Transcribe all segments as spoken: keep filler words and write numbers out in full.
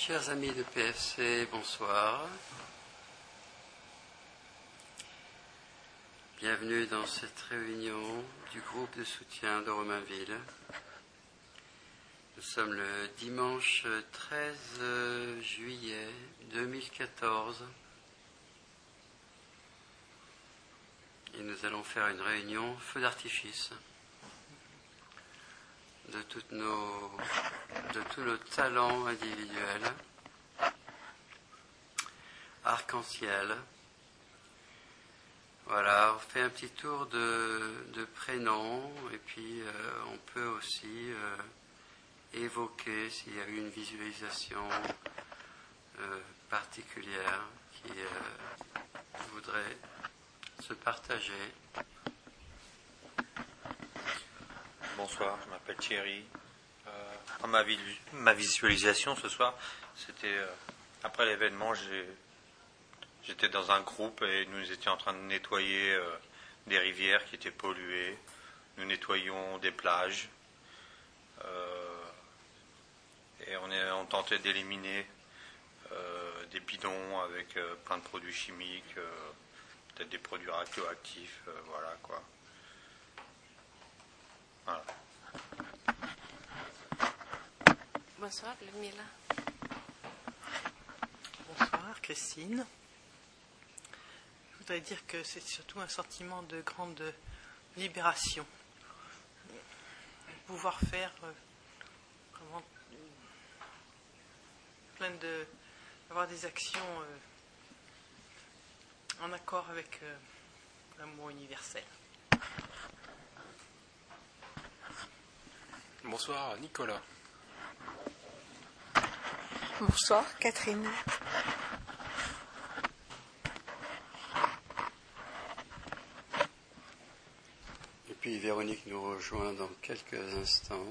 Chers amis de P F C, bonsoir. Bienvenue dans cette réunion du groupe de soutien de Romainville. Nous sommes le dimanche treize juillet deux mille quatorze et nous allons faire une réunion feu d'artifice de, toutes nos, de tous nos talents individuels, arc-en-ciel. Voilà, on fait un petit tour de, de prénoms et puis euh, on peut aussi euh, évoquer s'il y a eu une visualisation euh, particulière qui euh, voudrait se partager. Bonsoir, je m'appelle Thierry. Euh, ma, vi- ma visualisation ce soir, c'était euh, après l'événement, j'ai, j'étais dans un groupe et nous étions en train de nettoyer euh, des rivières qui étaient polluées. Nous nettoyions des plages euh, et on, est, on tentait d'éliminer euh, des bidons avec euh, plein de produits chimiques, euh, peut-être des produits radioactifs, euh, voilà quoi. Voilà. Bonsoir, Ludmila. Bonsoir, Christine. Je voudrais dire que c'est surtout un sentiment de grande libération. Pouvoir faire euh, vraiment plein de. avoir des actions euh, en accord avec euh, l'amour universel. Bonsoir, Nicolas. Bonsoir, Catherine. Et puis Véronique nous rejoint dans quelques instants.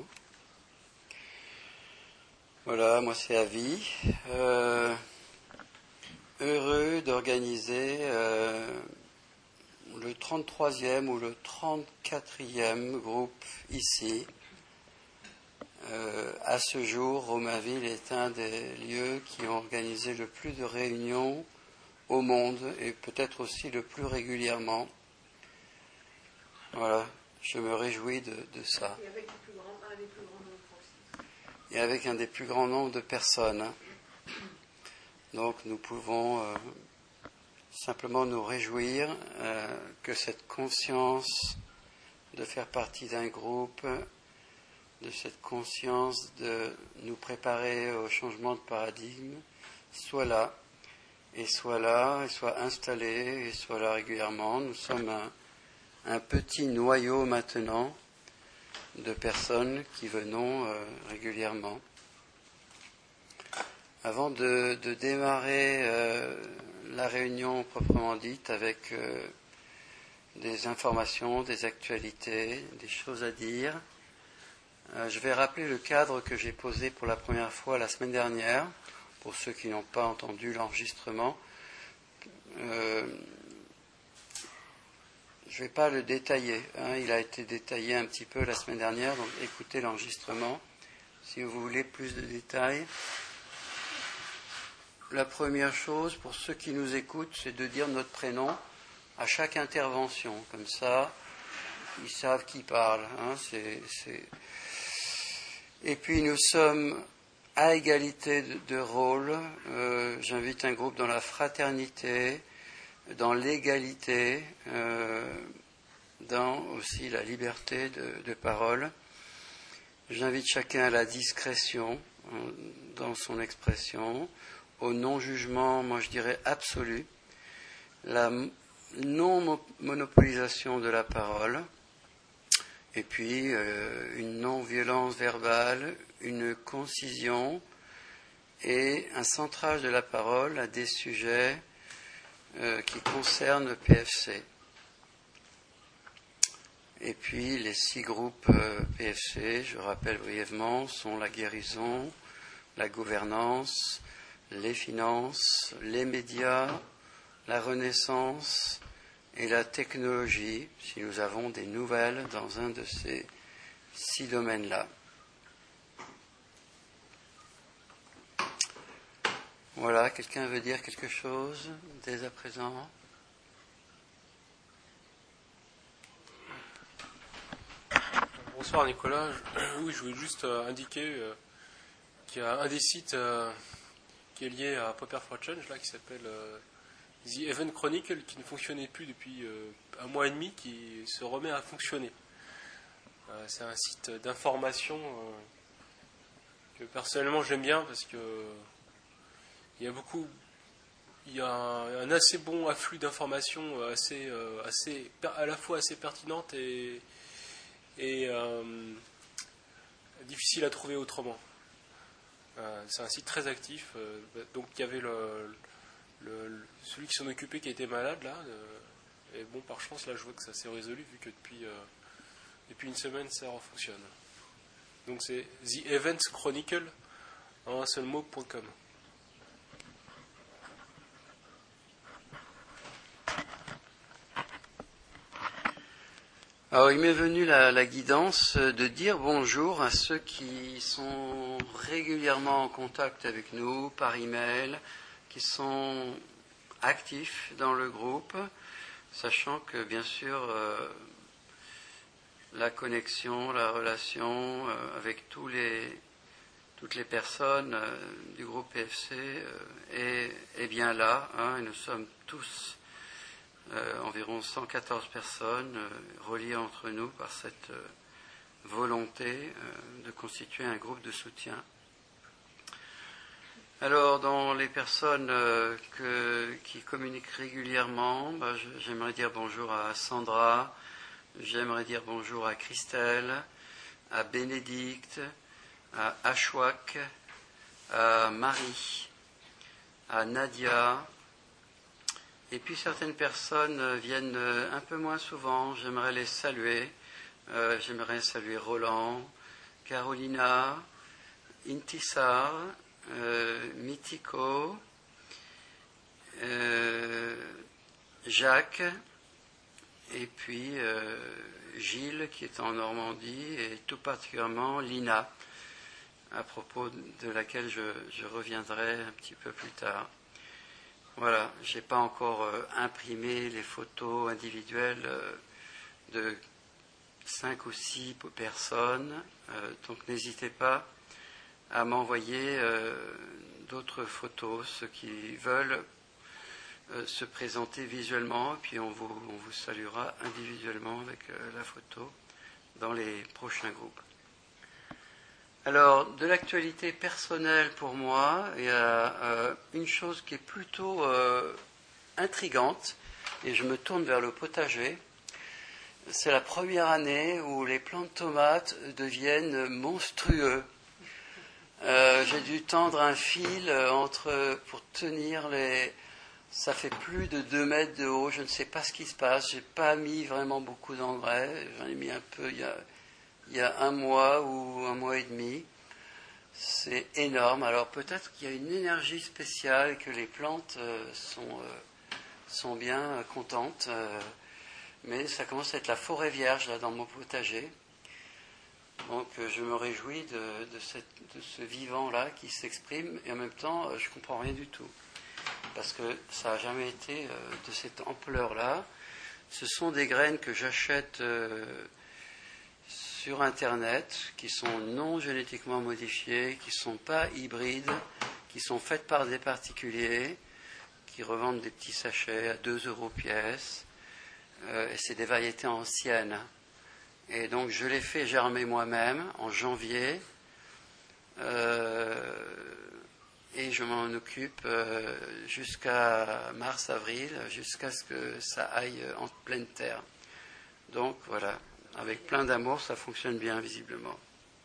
Voilà, moi c'est Avi. Euh, heureux d'organiser euh, le trente-troisième ou le trente-quatrième groupe ici. Euh, à ce jour, Romainville est un des lieux qui ont organisé le plus de réunions au monde et peut-être aussi le plus régulièrement. Voilà, je me réjouis de, de ça. Et avec, plus grand, un des plus grands nombres aussi. Et avec un des plus grands nombres de personnes. Hein. Donc nous pouvons euh, simplement nous réjouir euh, que cette conscience de faire partie d'un groupe, de cette conscience de nous préparer au changement de paradigme, soit là, et soit là, et soit installé, et soit là régulièrement. Nous sommes un, un petit noyau maintenant de personnes qui venons euh, régulièrement. Avant de, de démarrer euh, la réunion proprement dite avec euh, des informations, des actualités, des choses à dire, Euh, je vais rappeler le cadre que j'ai posé pour la première fois la semaine dernière, pour ceux qui n'ont pas entendu l'enregistrement. Euh, je ne vais pas le détailler, hein, il a été détaillé un petit peu la semaine dernière, donc écoutez l'enregistrement si vous voulez plus de détails. La première chose, pour ceux qui nous écoutent, c'est de dire notre prénom à chaque intervention, comme ça, ils savent qui parle. Hein, c'est... c'est... Et puis nous sommes à égalité de, de rôle. Euh, j'invite un groupe dans la fraternité, dans l'égalité, euh, dans aussi la liberté de, de parole. J'invite chacun à la discrétion euh, dans son expression, au non-jugement, moi je dirais absolu, la non-monopolisation de la parole, et puis euh, une non-violence verbale, une concision et un centrage de la parole à des sujets euh, qui concernent le P F C. Et puis les six groupes euh, P F C, je rappelle brièvement, sont la guérison, la gouvernance, les finances, les médias, la renaissance et la technologie, si nous avons des nouvelles dans un de ces six domaines-là. Voilà, quelqu'un veut dire quelque chose dès à présent? Bonsoir Nicolas. Oui, je voulais juste euh, indiquer euh, qu'il y a un des sites euh, qui est lié à Prepare for Change, là, qui s'appelle euh, The Event Chronicle, qui ne fonctionnait plus depuis euh, un mois et demi, qui se remet à fonctionner. Euh, c'est un site d'information euh, que personnellement j'aime bien parce que il y a beaucoup, il y a un, un assez bon afflux d'informations, assez, euh, assez, à la fois assez pertinentes et et euh, difficile à trouver autrement. Euh, c'est un site très actif. Euh, donc il y avait le, le, le, celui qui s'en occupait qui était malade là. Euh, et bon, par chance, là, je vois que ça s'est résolu vu que depuis, euh, depuis une semaine, ça refonctionne. Donc c'est The Events Chronicle en un seul mot.com. Alors, il m'est venu la, la guidance de dire bonjour à ceux qui sont régulièrement en contact avec nous par email, qui sont actifs dans le groupe, sachant que bien sûr euh, la connexion, la relation euh, avec tous les, toutes les personnes euh, du groupe P F C euh, est, est bien là, hein, et nous sommes tous Euh, environ cent quatorze personnes euh, reliées entre nous par cette euh, volonté euh, de constituer un groupe de soutien. Alors, dans les personnes euh, que, qui communiquent régulièrement, bah, je, j'aimerais dire bonjour à Sandra, j'aimerais dire bonjour à Christelle, à Bénédicte, à Ashwak, à Marie, à Nadia. Et puis certaines personnes viennent un peu moins souvent, j'aimerais les saluer. Euh, j'aimerais saluer Roland, Carolina, Intisar, euh, Mitiko, euh, Jacques, et puis euh, Gilles qui est en Normandie, et tout particulièrement Lina, à propos de laquelle je, je reviendrai un petit peu plus tard. Voilà, je n'ai pas encore euh, imprimé les photos individuelles euh, de cinq ou six personnes, euh, donc n'hésitez pas à m'envoyer euh, d'autres photos, ceux qui veulent euh, se présenter visuellement, puis on vous, on vous saluera individuellement avec euh, la photo dans les prochains groupes. Alors, de l'actualité personnelle pour moi, il y a euh, une chose qui est plutôt euh, intrigante, et je me tourne vers le potager. C'est la première année où les plants de tomates deviennent monstrueux. Euh, j'ai dû tendre un fil entre pour tenir les... Ça fait plus de deux mètres de haut, je ne sais pas ce qui se passe. J'ai pas mis vraiment beaucoup d'engrais, j'en ai mis un peu il y a... il y a un mois ou un mois et demi. C'est énorme. Alors peut-être qu'il y a une énergie spéciale et que les plantes euh, sont, euh, sont bien euh, contentes. Euh, mais ça commence à être la forêt vierge là dans mon potager. Donc euh, je me réjouis de, de, cette, de ce vivant-là qui s'exprime et en même temps euh, je ne comprends rien du tout. Parce que ça n'a jamais été euh, de cette ampleur-là. Ce sont des graines que j'achète... Euh, sur Internet, qui sont non génétiquement modifiées, qui ne sont pas hybrides, qui sont faites par des particuliers, qui revendent des petits sachets à deux euros pièce, euh, et c'est des variétés anciennes. Et donc je les fais germer moi-même en janvier, euh, et je m'en occupe euh, jusqu'à mars-avril, jusqu'à ce que ça aille en pleine terre. Donc voilà. Avec plein d'amour, ça fonctionne bien, visiblement.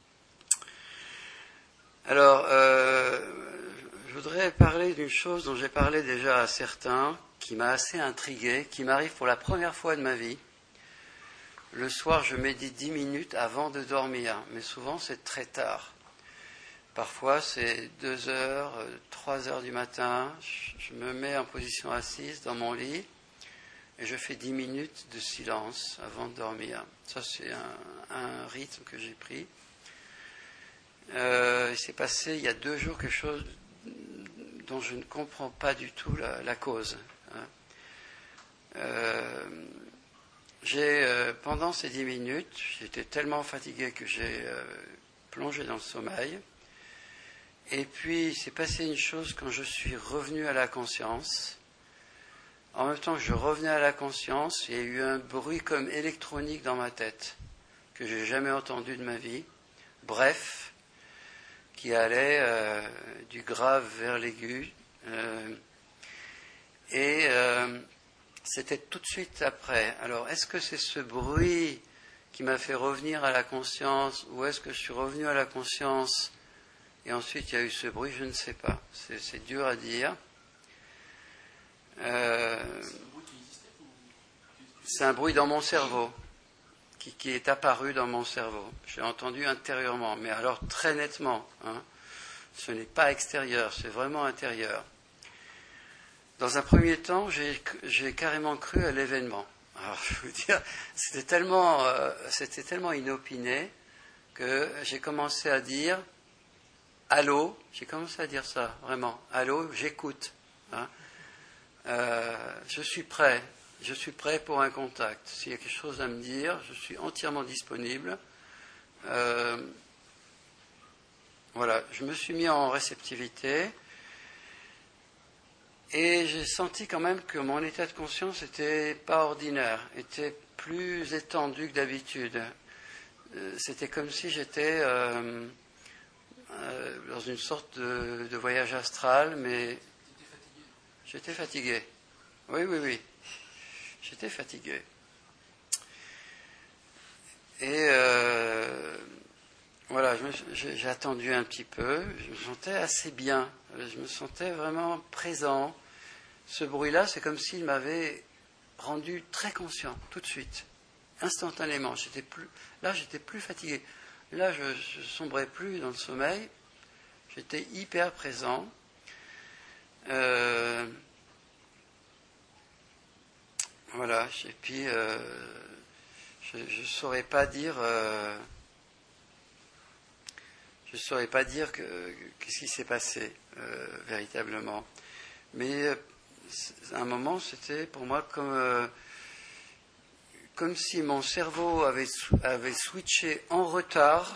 Alors, euh, je voudrais parler d'une chose dont j'ai parlé déjà à certains, qui m'a assez intrigué, qui m'arrive pour la première fois de ma vie. Le soir, je médite dix minutes avant de dormir, mais souvent c'est très tard. Parfois, c'est deux heures, trois heures du matin, je me mets en position assise dans mon lit, et je fais dix minutes de silence avant de dormir. Ça, c'est un, un rythme que j'ai pris. Euh, il s'est passé il y a deux jours quelque chose dont je ne comprends pas du tout la, la cause. Hein. Euh, j'ai, euh, pendant ces dix minutes, j'étais tellement fatigué que j'ai euh, plongé dans le sommeil. Et puis, il s'est passé une chose quand je suis revenu à la conscience. En même temps que je revenais à la conscience, il y a eu un bruit comme électronique dans ma tête, que je n'ai jamais entendu de ma vie. Bref, qui allait euh, du grave vers l'aigu. Euh, et euh, c'était tout de suite après. Alors, est-ce que c'est ce bruit qui m'a fait revenir à la conscience, ou est-ce que je suis revenu à la conscience et ensuite il y a eu ce bruit? Je ne sais pas. C'est, c'est dur à dire. Euh, c'est un bruit dans mon cerveau, qui, qui est apparu dans mon cerveau. J'ai entendu intérieurement, mais alors très nettement. Hein. Ce n'est pas extérieur, c'est vraiment intérieur. Dans un premier temps, j'ai, j'ai carrément cru à l'événement. Alors, je veux dire, c'était tellement, euh, c'était tellement inopiné que j'ai commencé à dire « Allô », j'ai commencé à dire ça, vraiment. « Allô, j'écoute. Hein. Euh, je suis prêt. Je suis prêt pour un contact. S'il y a quelque chose à me dire, je suis entièrement disponible. Euh, » Voilà, je me suis mis en réceptivité et j'ai senti quand même que mon état de conscience n'était pas ordinaire, était plus étendu que d'habitude. C'était comme si j'étais euh, euh, dans une sorte de, de voyage astral, mais j'étais fatigué. Oui, oui, oui, j'étais fatigué. Et euh, voilà, je me, j'ai, j'ai attendu un petit peu, je me sentais assez bien, je me sentais vraiment présent. Ce bruit-là, c'est comme s'il m'avait rendu très conscient, tout de suite, instantanément. J'étais plus, là, j'étais plus fatigué. Là, je ne sombrais plus dans le sommeil, j'étais hyper présent. Euh, voilà, et puis, euh, je ne saurais pas dire... Euh, Je ne saurais pas dire que, qu'est-ce qui s'est passé euh, véritablement. Mais euh, à un moment, c'était pour moi comme, euh, comme si mon cerveau avait, avait switché en retard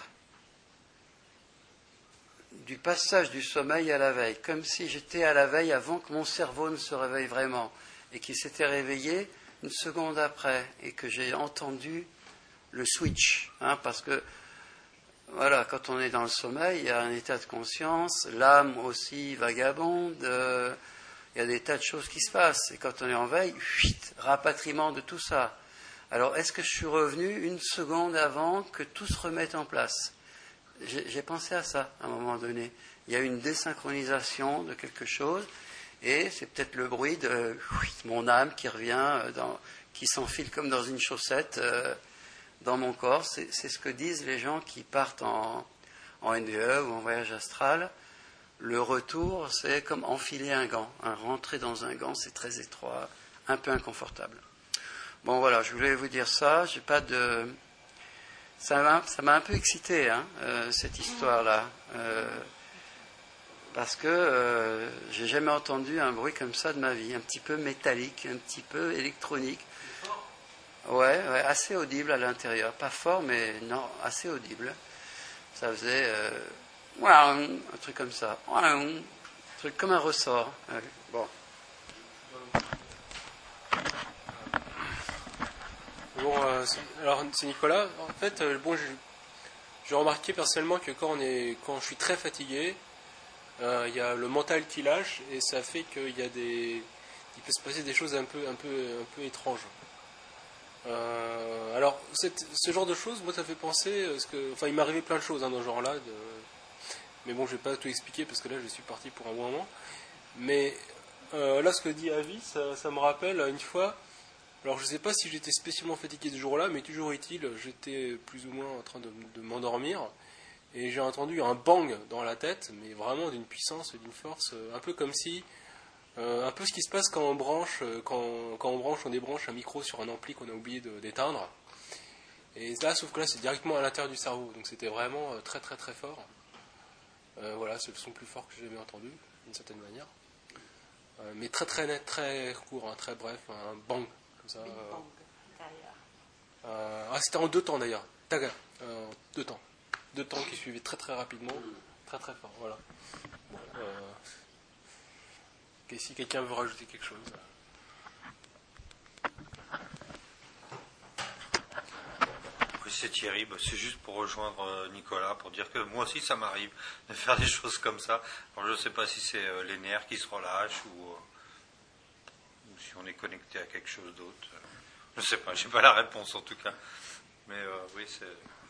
du passage du sommeil à la veille. Comme si j'étais à la veille avant que mon cerveau ne se réveille vraiment. Et qu'il s'était réveillé une seconde après. Et que j'ai entendu le switch. Hein, parce que voilà, quand on est dans le sommeil, il y a un état de conscience, l'âme aussi vagabonde, euh, il y a des tas de choses qui se passent. Et quand on est en veille, chuit, rapatriement de tout ça. Alors, est-ce que je suis revenu une seconde avant que tout se remette en place? J'ai, j'ai pensé à ça à un moment donné. Il y a une désynchronisation de quelque chose, et c'est peut-être le bruit de chuit, mon âme qui revient, dans, qui s'enfile comme dans une chaussette, euh, dans mon corps. C'est, c'est ce que disent les gens qui partent en, en N D E ou en voyage astral. Le retour, c'est comme enfiler un gant. Hein, rentrer dans un gant, c'est très étroit, un peu inconfortable. Bon, voilà, je voulais vous dire ça. J'ai pas de... Ça m'a, ça m'a un peu excité, hein, euh, cette histoire-là. Euh, parce que euh, j'ai jamais entendu un bruit comme ça de ma vie. Un petit peu métallique, un petit peu électronique. Ouais, ouais, assez audible à l'intérieur. Pas fort, mais non, assez audible. Ça faisait euh, un truc comme ça. Un truc comme un ressort. Ouais, bon. Bon, euh, c'est, alors c'est Nicolas. En fait, euh, bon, j'ai, j'ai remarqué personnellement que quand on est, quand je suis très fatigué, euh, il y a le mental qui lâche et ça fait qu'il y a des, il peut se passer des choses un peu, un peu, un peu étranges. Euh, alors, cette, ce genre de choses, moi, ça fait penser, parce que, enfin, il m'est arrivé plein de choses hein, dans ce genre-là, de, mais bon, je vais pas tout expliquer parce que là, je suis parti pour un bon moment. Mais euh, là, ce que dit Avi, ça, ça me rappelle une fois. Alors, je sais pas si j'étais spécialement fatigué ce jour-là, mais toujours est-il, j'étais plus ou moins en train de, de m'endormir et j'ai entendu un bang dans la tête, mais vraiment d'une puissance, d'une force, un peu comme si Euh, un peu ce qui se passe quand on branche, quand, quand on branche, on débranche un micro sur un ampli qu'on a oublié de, d'éteindre. Et là, sauf que là, c'est directement à l'intérieur du cerveau. Donc c'était vraiment très très très fort. Euh, voilà, c'est le son le plus fort que j'ai jamais entendu, d'une certaine manière. euh, mais très très net, très court, hein, très bref, un bang comme ça. Big euh, Bang, derrière. euh, ah, c'était en deux temps d'ailleurs, taga, euh, deux temps, deux temps qui suivaient très très rapidement, très très fort, voilà. Bon, euh, et si quelqu'un veut rajouter quelque chose. Oui, c'est Thierry, bah, c'est juste pour rejoindre euh, Nicolas, pour dire que moi aussi ça m'arrive de faire des choses comme ça. Alors, je ne sais pas si c'est euh, les nerfs qui se relâchent ou, euh, ou si on est connecté à quelque chose d'autre. Je ne sais pas, je n'ai pas la réponse en tout cas. Mais euh, oui, c'est...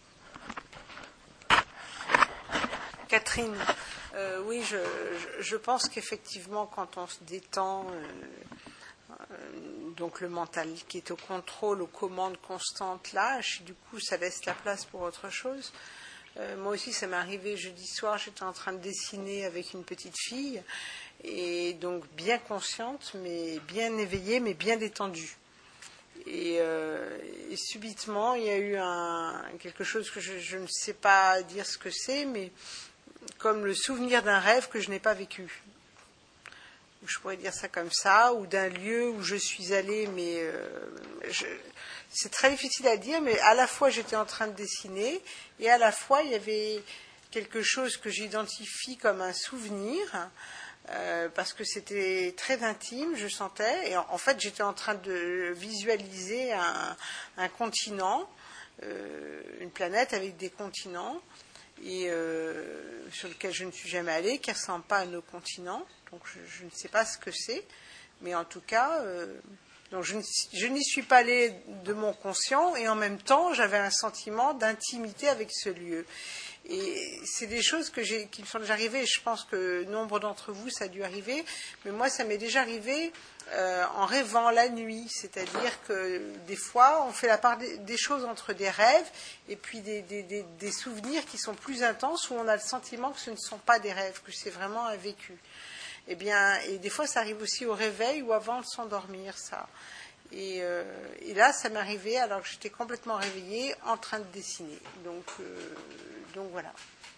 Catherine, euh, oui, je, je, je pense qu'effectivement, quand on se détend, euh, euh, donc le mental qui est au contrôle, aux commandes constantes lâche, du coup, ça laisse la place pour autre chose. Euh, moi aussi, ça m'est arrivé jeudi soir, j'étais en train de dessiner avec une petite fille, et donc bien consciente, mais bien éveillée, mais bien détendue. Et, euh, et subitement, il y a eu un, quelque chose que je, je ne sais pas dire ce que c'est, mais comme le souvenir d'un rêve que je n'ai pas vécu. Je pourrais dire ça comme ça, ou d'un lieu où je suis allée, mais euh, je, c'est très difficile à dire, mais à la fois j'étais en train de dessiner, et à la fois il y avait quelque chose que j'identifie comme un souvenir, euh, parce que c'était très intime, je sentais, et en, en fait j'étais en train de visualiser un, un continent, euh, une planète avec des continents, et euh, sur lequel je ne suis jamais allée, qui ne ressemble pas à nos continents, donc je, je ne sais pas ce que c'est, mais en tout cas, euh, donc je, je n'y suis pas allée de mon conscient, et en même temps, j'avais un sentiment d'intimité avec ce lieu. Et c'est des choses que j'ai, qui me sont déjà arrivées, et je pense que nombre d'entre vous, ça a dû arriver, mais moi, ça m'est déjà arrivé euh, en rêvant la nuit, c'est-à-dire que des fois, on fait la part des, des choses entre des rêves et puis des, des, des, des souvenirs qui sont plus intenses, où on a le sentiment que ce ne sont pas des rêves, que c'est vraiment un vécu. Et bien, et des fois, ça arrive aussi au réveil ou avant de s'endormir, ça. Et, euh, et là, ça m'est arrivé alors que j'étais complètement réveillée, en train de dessiner. Donc, euh, donc voilà.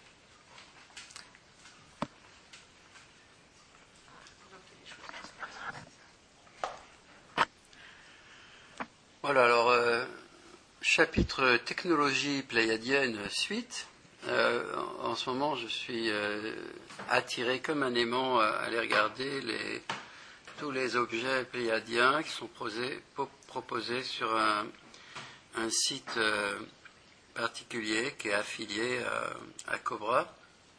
Voilà, alors, euh, chapitre technologie pléiadienne suite. Euh, en, en ce moment, je suis euh, attiré comme un aimant à aller regarder les, tous les objets pléiadiens qui sont prosés, po- proposés sur un, un site euh, particulier qui est affilié à, à Cobra.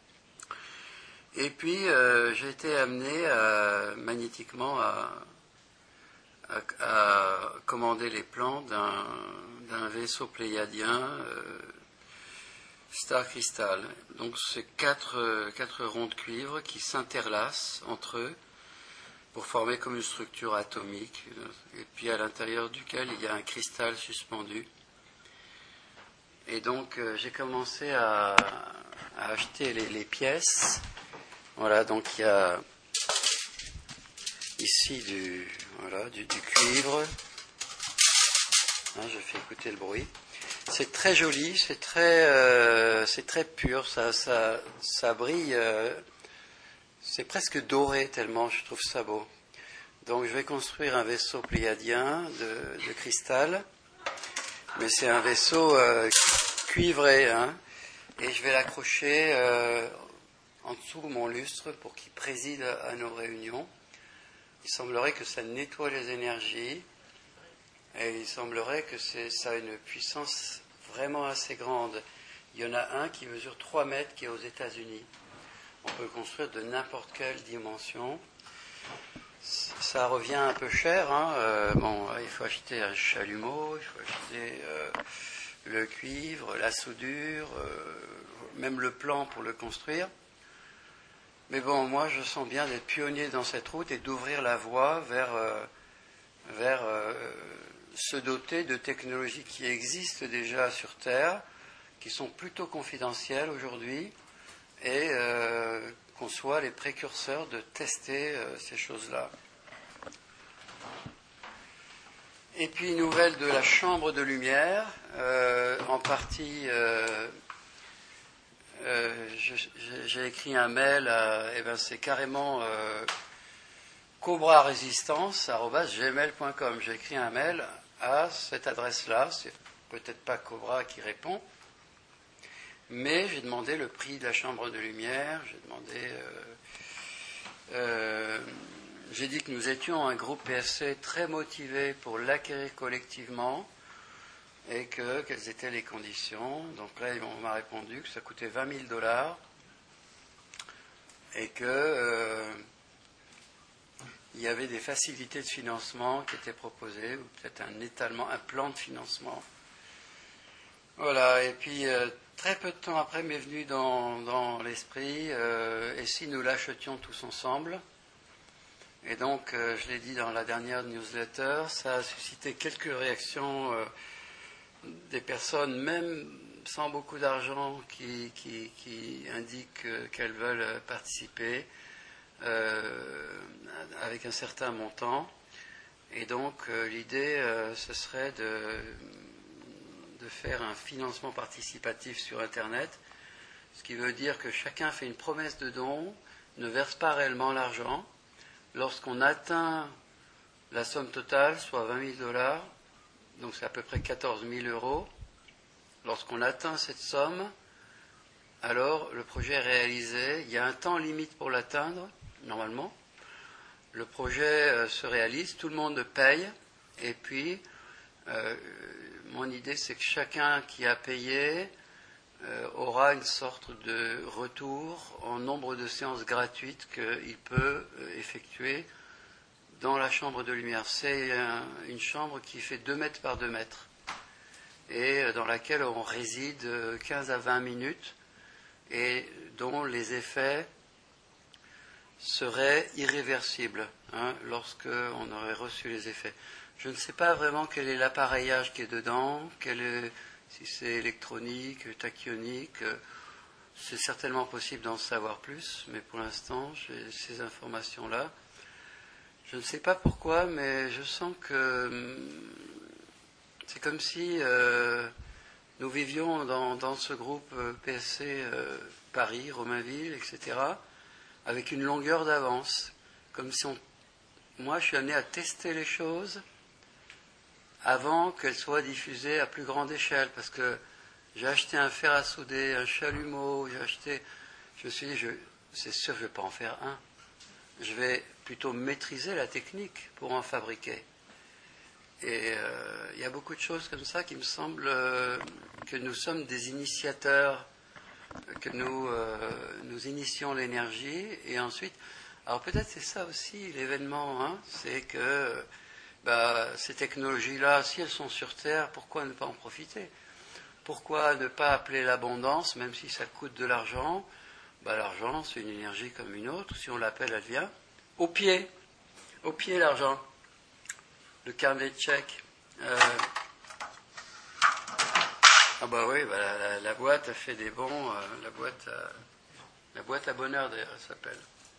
Et puis, euh, j'ai été amené à, magnétiquement à, à, à commander les plans d'un, d'un vaisseau pléiadien euh, Star Crystal. Donc, c'est quatre, quatre ronds de cuivre qui s'interlacent entre eux pour former comme une structure atomique, et puis à l'intérieur duquel il y a un cristal suspendu. Et donc, euh, j'ai commencé à, à acheter les, les pièces. Voilà, donc il y a ici du, voilà, du, du cuivre. Hein, je fais écouter le bruit. C'est très joli, c'est très, euh, c'est très pur, ça, ça, ça brille, euh, c'est presque doré tellement je trouve ça beau. Donc je vais construire un vaisseau pléiadien de, de cristal, mais c'est un vaisseau euh, cuivré, hein, et je vais l'accrocher euh, en dessous de mon lustre pour qu'il préside à nos réunions. Il semblerait que ça nettoie les énergies. Et il semblerait que c'est, ça a une puissance vraiment assez grande. Il y en a un qui mesure trois mètres, qui est aux États-Unis. On peut le construire de n'importe quelle dimension. Ça revient un peu cher. Hein. Euh, bon, il faut acheter un chalumeau, il faut acheter euh, le cuivre, la soudure, euh, même le plan pour le construire. Mais bon, moi, je sens bien d'être pionnier dans cette route et d'ouvrir la voie vers... Euh, vers euh, se doter de technologies qui existent déjà sur Terre, qui sont plutôt confidentielles aujourd'hui, et euh, qu'on soit les précurseurs de tester euh, ces choses-là. Et puis, nouvelle de la chambre de lumière, euh, en partie, euh, euh, je, j'ai écrit un mail, à, et ben c'est carrément... Euh, cobra résistance arobase gmail point com. J'ai écrit un mail à cette adresse-là. C'est peut-être pas Cobra qui répond, mais j'ai demandé le prix de la chambre de lumière. J'ai demandé... Euh, euh, j'ai dit que nous étions un groupe P S C très motivé pour l'acquérir collectivement et que quelles étaient les conditions. Donc là, on m'a répondu que ça coûtait vingt mille dollars et que euh, il y avait des facilités de financement qui étaient proposées, ou peut-être un étalement, un plan de financement. Voilà, et puis euh, très peu de temps après m'est venu dans, dans l'esprit, euh, et si nous l'achetions tous ensemble? Et donc, euh, je l'ai dit dans la dernière newsletter, ça a suscité quelques réactions euh, des personnes, même sans beaucoup d'argent, qui, qui, qui indiquent euh, qu'elles veulent participer euh, avec un certain montant. Et donc, euh, l'idée, euh, ce serait de, de faire un financement participatif sur Internet, ce qui veut dire que chacun fait une promesse de don, ne verse pas réellement l'argent. Lorsqu'on atteint la somme totale, soit vingt mille dollars, donc c'est à peu près quatorze mille euros, lorsqu'on atteint cette somme, alors le projet est réalisé. Il y a un temps limite pour l'atteindre, normalement. Le projet euh, se réalise, tout le monde paye, et puis euh, mon idée c'est que chacun qui a payé euh, aura une sorte de retour en nombre de séances gratuites qu'il peut euh, effectuer dans la chambre de lumière. C'est un, une chambre qui fait deux mètres par deux mètres et euh, dans laquelle on réside euh, quinze à vingt minutes et dont les effets seraient irréversibles hein, lorsqu'on aurait reçu les effets. Je ne sais pas vraiment quel est l'appareillage qui est dedans, quel est, si c'est électronique, tachyonique. C'est certainement possible d'en savoir plus, mais pour l'instant, j'ai ces informations-là. Je ne sais pas pourquoi, mais je sens que c'est comme si euh, nous vivions dans, dans ce groupe P S C euh, Paris, Romainville, et cetera, avec une longueur d'avance. Comme si on... Moi, je suis amené à tester les choses avant qu'elles soient diffusées à plus grande échelle, parce que j'ai acheté un fer à souder, un chalumeau, j'ai acheté... Je me suis dit, je... c'est sûr que je ne vais pas en faire un. Je vais plutôt maîtriser la technique pour en fabriquer. Et euh, il y a beaucoup de choses comme ça qui me semblent euh, que nous sommes des initiateurs, que nous, euh, nous initions l'énergie, et ensuite... Alors peut-être c'est ça aussi l'événement, hein, c'est que bah, ces technologies-là, si elles sont sur Terre, pourquoi ne pas en profiter? Pourquoi ne pas appeler l'abondance, même si ça coûte de l'argent? Bah, l'argent, c'est une énergie comme une autre, si on l'appelle, elle vient. Au pied, au pied l'argent, le carnet de chèques. Euh... Ah bah oui, bah, la, la, la boîte a fait des bons, euh, la boîte à, la boîte à bonheur d'ailleurs, elle s'appelle.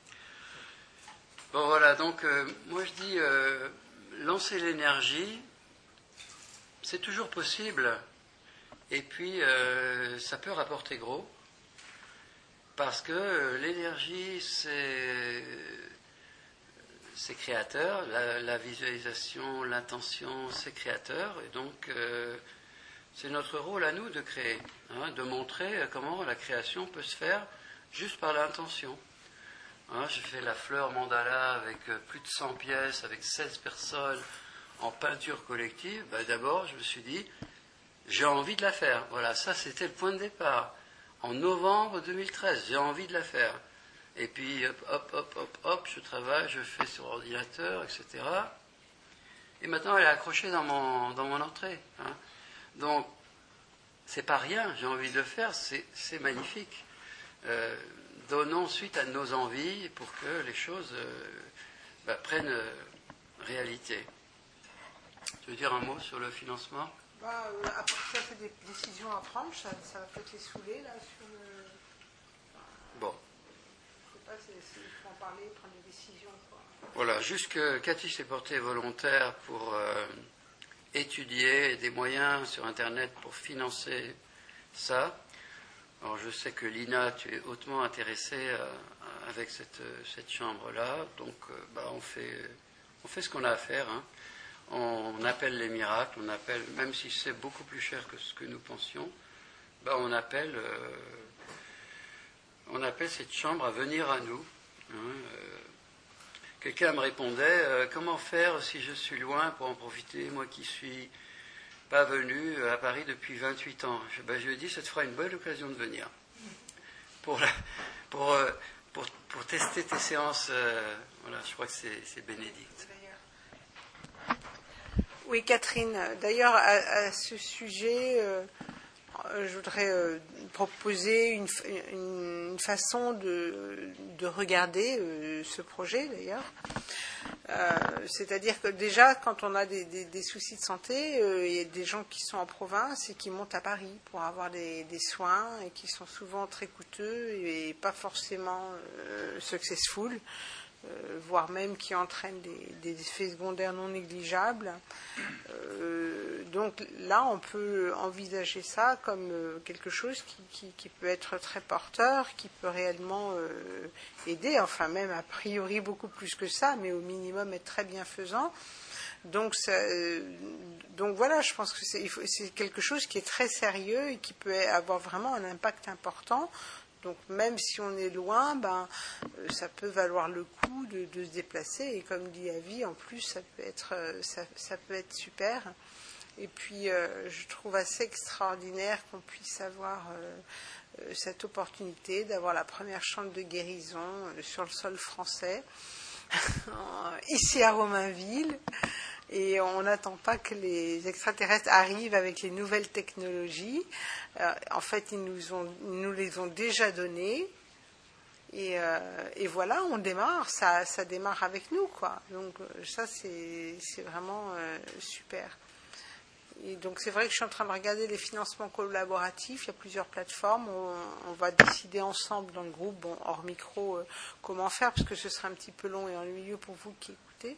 Bon voilà, donc euh, moi je dis, euh, lancer l'énergie, c'est toujours possible, et puis euh, ça peut rapporter gros, parce que euh, l'énergie c'est, c'est créateur, la, la visualisation, l'intention c'est créateur, et donc euh, c'est notre rôle à nous de créer, hein, de montrer comment la création peut se faire juste par l'intention. Hein, j'ai fait la fleur mandala avec plus de cent pièces, avec seize personnes en peinture collective. Ben d'abord, je me suis dit, j'ai envie de la faire. Voilà, ça c'était le point de départ. En novembre deux mille treize, j'ai envie de la faire. Et puis, hop, hop, hop, hop, hop, je travaille, je fais sur ordinateur, et cetera. Et maintenant, elle est accrochée dans mon, dans mon entrée. Hein. Donc, c'est pas rien, j'ai envie de le faire, c'est, c'est magnifique. Euh, Donnons suite à nos envies pour que les choses euh, bah, prennent euh, réalité. Tu veux dire un mot sur le financement? Bah, euh, après, ça fait des décisions à prendre, ça, ça va peut-être les saouler là sur le. Enfin, bon. Je sais pas, c'est, c'est, il faut en parler, prendre des décisions. Quoi. Voilà, juste que Cathy s'est portée volontaire pour euh, étudier des moyens sur Internet pour financer ça. Alors je sais que Lina, tu es hautement intéressée à, avec cette, cette chambre-là. Donc, euh, bah, on, fait, on fait ce qu'on a à faire. Hein. On appelle les miracles, on appelle, même si c'est beaucoup plus cher que ce que nous pensions, bah, on appelle, euh, on appelle cette chambre à venir à nous. Hein. Euh, quelqu'un me répondait, euh, comment faire si je suis loin pour en profiter, moi qui suis pas venu à Paris depuis vingt-huit ans. Je, ben, je lui ai dit, ça te fera une bonne occasion de venir. Pour, la, pour, euh, pour, pour tester tes séances, euh, voilà, je crois que c'est, c'est Bénédicte. Oui, Catherine, d'ailleurs, à, à ce sujet, euh, je voudrais euh, proposer une, une façon de, de regarder euh, ce projet, d'ailleurs. Euh, c'est-à-dire que déjà, quand on a des, des, des soucis de santé, euh, il y a des gens qui sont en province et qui montent à Paris pour avoir des, des soins et qui sont souvent très coûteux et pas forcément euh, successful, euh, voire même qui entraînent des, des effets secondaires non négligeables. Euh, donc là, on peut envisager ça comme euh, quelque chose qui, qui, qui peut être très porteur, qui peut réellement euh, aider, enfin même a priori beaucoup plus que ça, mais au minimum être très bienfaisant. Donc, ça, euh, donc voilà, je pense que c'est, il faut, c'est quelque chose qui est très sérieux et qui peut avoir vraiment un impact important. Donc même si on est loin, ben, ça peut valoir le coup de, de se déplacer. Et comme dit Avi, en plus, ça peut être, ça, ça peut être super. Et puis, euh, je trouve assez extraordinaire qu'on puisse avoir euh, cette opportunité d'avoir la première chambre de guérison euh, sur le sol français, ici à Romainville. Et on n'attend pas que les extraterrestres arrivent avec les nouvelles technologies. Euh, en fait, ils nous, ont, ils nous les ont déjà données. Et, euh, et voilà, on démarre. Ça, ça démarre avec nous, quoi. Donc ça, c'est, c'est vraiment euh, super. Et donc c'est vrai que je suis en train de regarder les financements collaboratifs. Il y a plusieurs plateformes. On, on va décider ensemble dans le groupe, bon, hors micro, euh, comment faire, parce que ce sera un petit peu long et ennuyeux pour vous qui écoutez.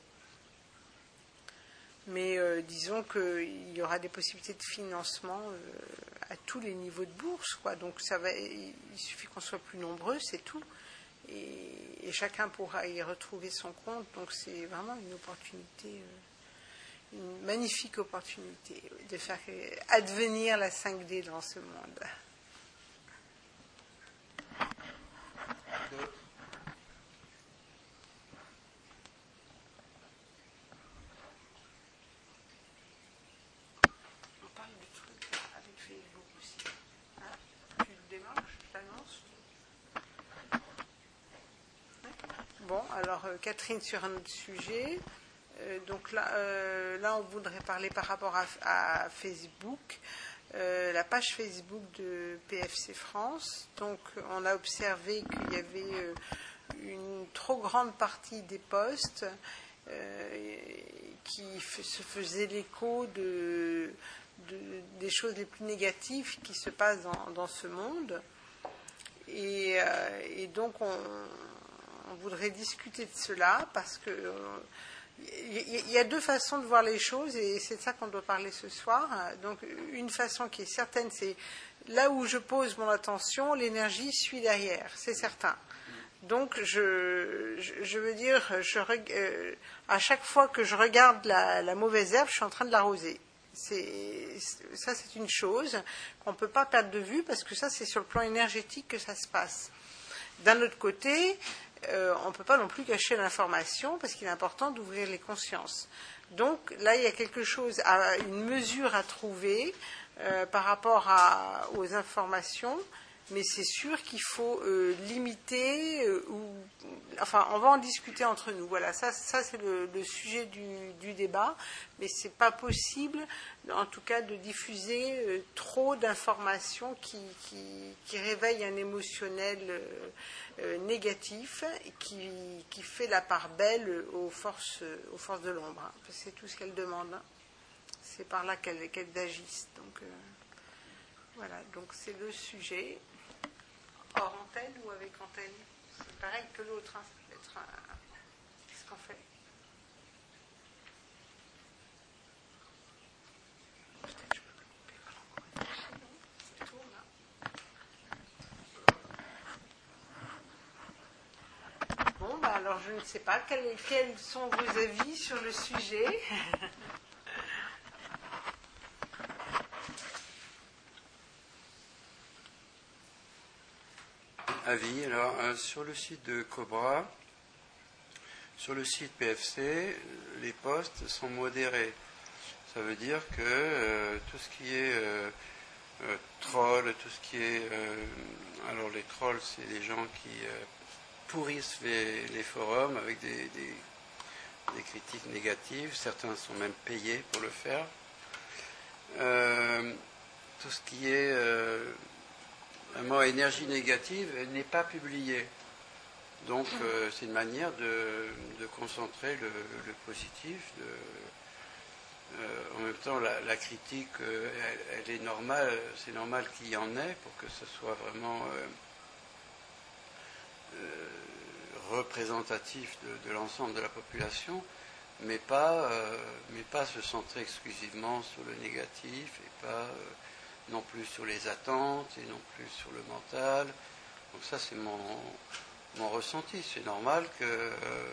Mais euh, disons qu'il y aura des possibilités de financement euh, à tous les niveaux de bourse, quoi. Donc ça va, il suffit qu'on soit plus nombreux, c'est tout. Et, et chacun pourra y retrouver son compte. Donc c'est vraiment une opportunité, euh, une magnifique opportunité de faire advenir la cinq D dans ce monde. Bon, alors euh, Catherine sur un autre sujet. Euh, donc là, euh, là, on voudrait parler par rapport à, à Facebook, euh, la page Facebook de P F C France. Donc, on a observé qu'il y avait euh, une trop grande partie des posts euh, qui f- se faisaient l'écho de, de, des choses les plus négatives qui se passent dans, dans ce monde. Et, euh, et donc, on On voudrait discuter de cela parce que il euh, y, y a deux façons de voir les choses et c'est de ça qu'on doit parler ce soir. Donc une façon qui est certaine, c'est là où je pose mon attention, l'énergie suit derrière, c'est certain. Donc je, je, je veux dire, je, euh, à chaque fois que je regarde la, la mauvaise herbe, je suis en train de l'arroser. C'est, ça c'est une chose qu'on ne peut pas perdre de vue parce que ça c'est sur le plan énergétique que ça se passe. D'un autre côté, Euh, on ne peut pas non plus cacher l'information parce qu'il est important d'ouvrir les consciences. Donc là, il y a quelque chose, à, une mesure à trouver euh, par rapport à, aux informations, mais c'est sûr qu'il faut euh, limiter, euh, ou, enfin, on va en discuter entre nous. Voilà, ça, ça c'est le, le sujet du, du débat, mais ce n'est pas possible, en tout cas, de diffuser euh, trop d'informations qui, qui, qui réveillent un émotionnel euh, euh, négatif, qui, qui fait la part belle aux forces, aux forces de l'ombre. Hein, parce que c'est tout ce qu'elles demandent. Hein. C'est par là qu'elles, qu'elles agissent. Donc, euh, voilà, donc c'est le sujet. Hors antenne ou avec antenne? C'est pareil que l'autre, hein. Ça peut être un... Qu'est-ce qu'on fait? Peut-être je peux le couper par l'encouragement. Non, ça tourne, là. alors je ne sais pas, quels, quels sont vos avis sur le sujet? Avis. Alors, euh, sur le site de Cobra, sur le site P F C, les postes sont modérés. Ça veut dire que euh, tout ce qui est euh, euh, troll, tout ce qui est... Euh, alors les trolls, c'est les gens qui euh, pourrissent les, les forums avec des, des, des critiques négatives. Certains sont même payés pour le faire. Euh, tout ce qui est euh, vraiment énergie négative n'est pas publié. Donc euh, c'est une manière de, de concentrer le, le positif. De, euh, en même temps, la, la critique, euh, elle, elle est normale. C'est normal qu'il y en ait pour que ce soit vraiment euh, euh, représentatif de, de l'ensemble de la population, mais pas, euh, mais pas se centrer exclusivement sur le négatif et pas euh, non plus sur les attentes et non plus sur le mental. Donc ça, c'est mon mon ressenti. C'est normal que euh,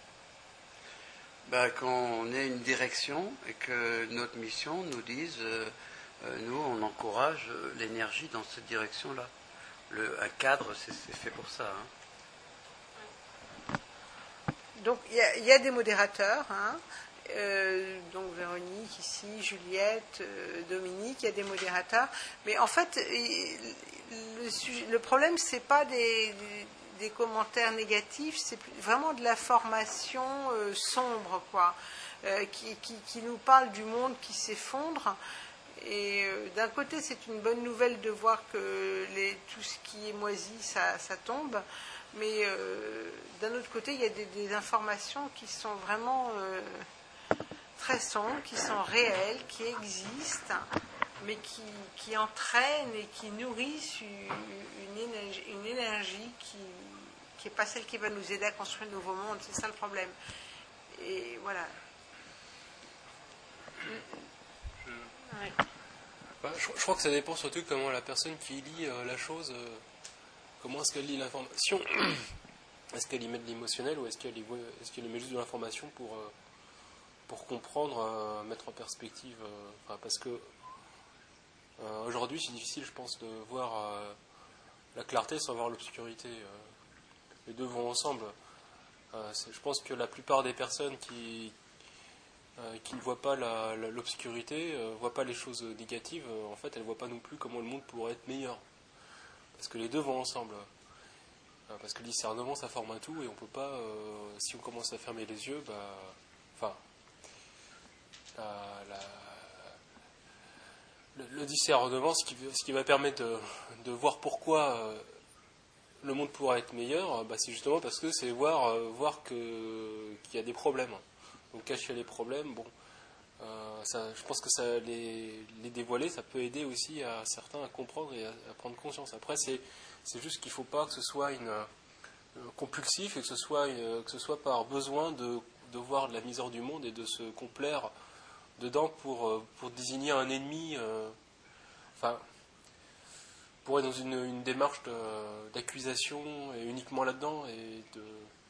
ben, qu'on ait une direction et que notre mission nous dise euh, euh, nous on encourage euh, l'énergie dans cette direction-là. Le, un cadre, c'est, c'est fait pour ça. Hein. Donc il y, y a des modérateurs, hein, euh, donc Véronique ici, Juliette, euh, Dominique, il y a des modérateurs. Mais en fait, le, sujet, le problème, c'est pas des, des des commentaires négatifs, c'est vraiment de l'information euh, sombre, quoi, euh, qui, qui, qui nous parle du monde qui s'effondre. Et euh, d'un côté, c'est une bonne nouvelle de voir que les, tout ce qui est moisi, ça, ça tombe. Mais euh, d'un autre côté, il y a des, des informations qui sont vraiment euh, très sombres, qui sont réelles, qui existent, mais qui, qui entraînent et qui nourrissent une, une énergie, une énergie qui qui n'est pas celle qui va nous aider à construire le nouveau monde. C'est ça le problème. Et voilà. Je, ouais. bah, je, je crois que ça dépend surtout comment la personne qui lit euh, la chose, euh, comment est-ce qu'elle lit l'information. Est-ce qu'elle y met de l'émotionnel ou est-ce qu'elle y, est-ce qu'elle y met juste de l'information pour, euh, pour comprendre, euh, mettre en perspective. Euh, enfin, parce que euh, aujourd'hui, c'est difficile, je pense, de voir euh, la clarté sans voir l'obscurité. Euh, Les deux vont ensemble. Euh, je pense que la plupart des personnes qui, euh, qui ne voient pas la, la, l'obscurité, ne euh, voient pas les choses négatives, euh, en fait, elles ne voient pas non plus comment le monde pourrait être meilleur. Parce que les deux vont ensemble. Euh, parce que le discernement, ça forme un tout, et on peut pas, euh, si on commence à fermer les yeux, bah, enfin, la, la, le, le discernement, ce qui, ce qui va permettre de, de voir pourquoi euh, le monde pourra être meilleur, bah c'est justement parce que c'est voir, euh, voir que, qu'il y a des problèmes. Donc cacher les problèmes, bon, euh, ça, je pense que ça, les, les dévoiler, ça peut aider aussi à certains à comprendre et à, à prendre conscience. Après, c'est, c'est juste qu'il ne faut pas que ce soit une, euh, compulsif et que ce soit, une, que ce soit par besoin de, de voir de la misère du monde et de se complaire dedans pour, pour désigner un ennemi. Euh, enfin... pour être dans une, une démarche de, d'accusation et uniquement là-dedans et de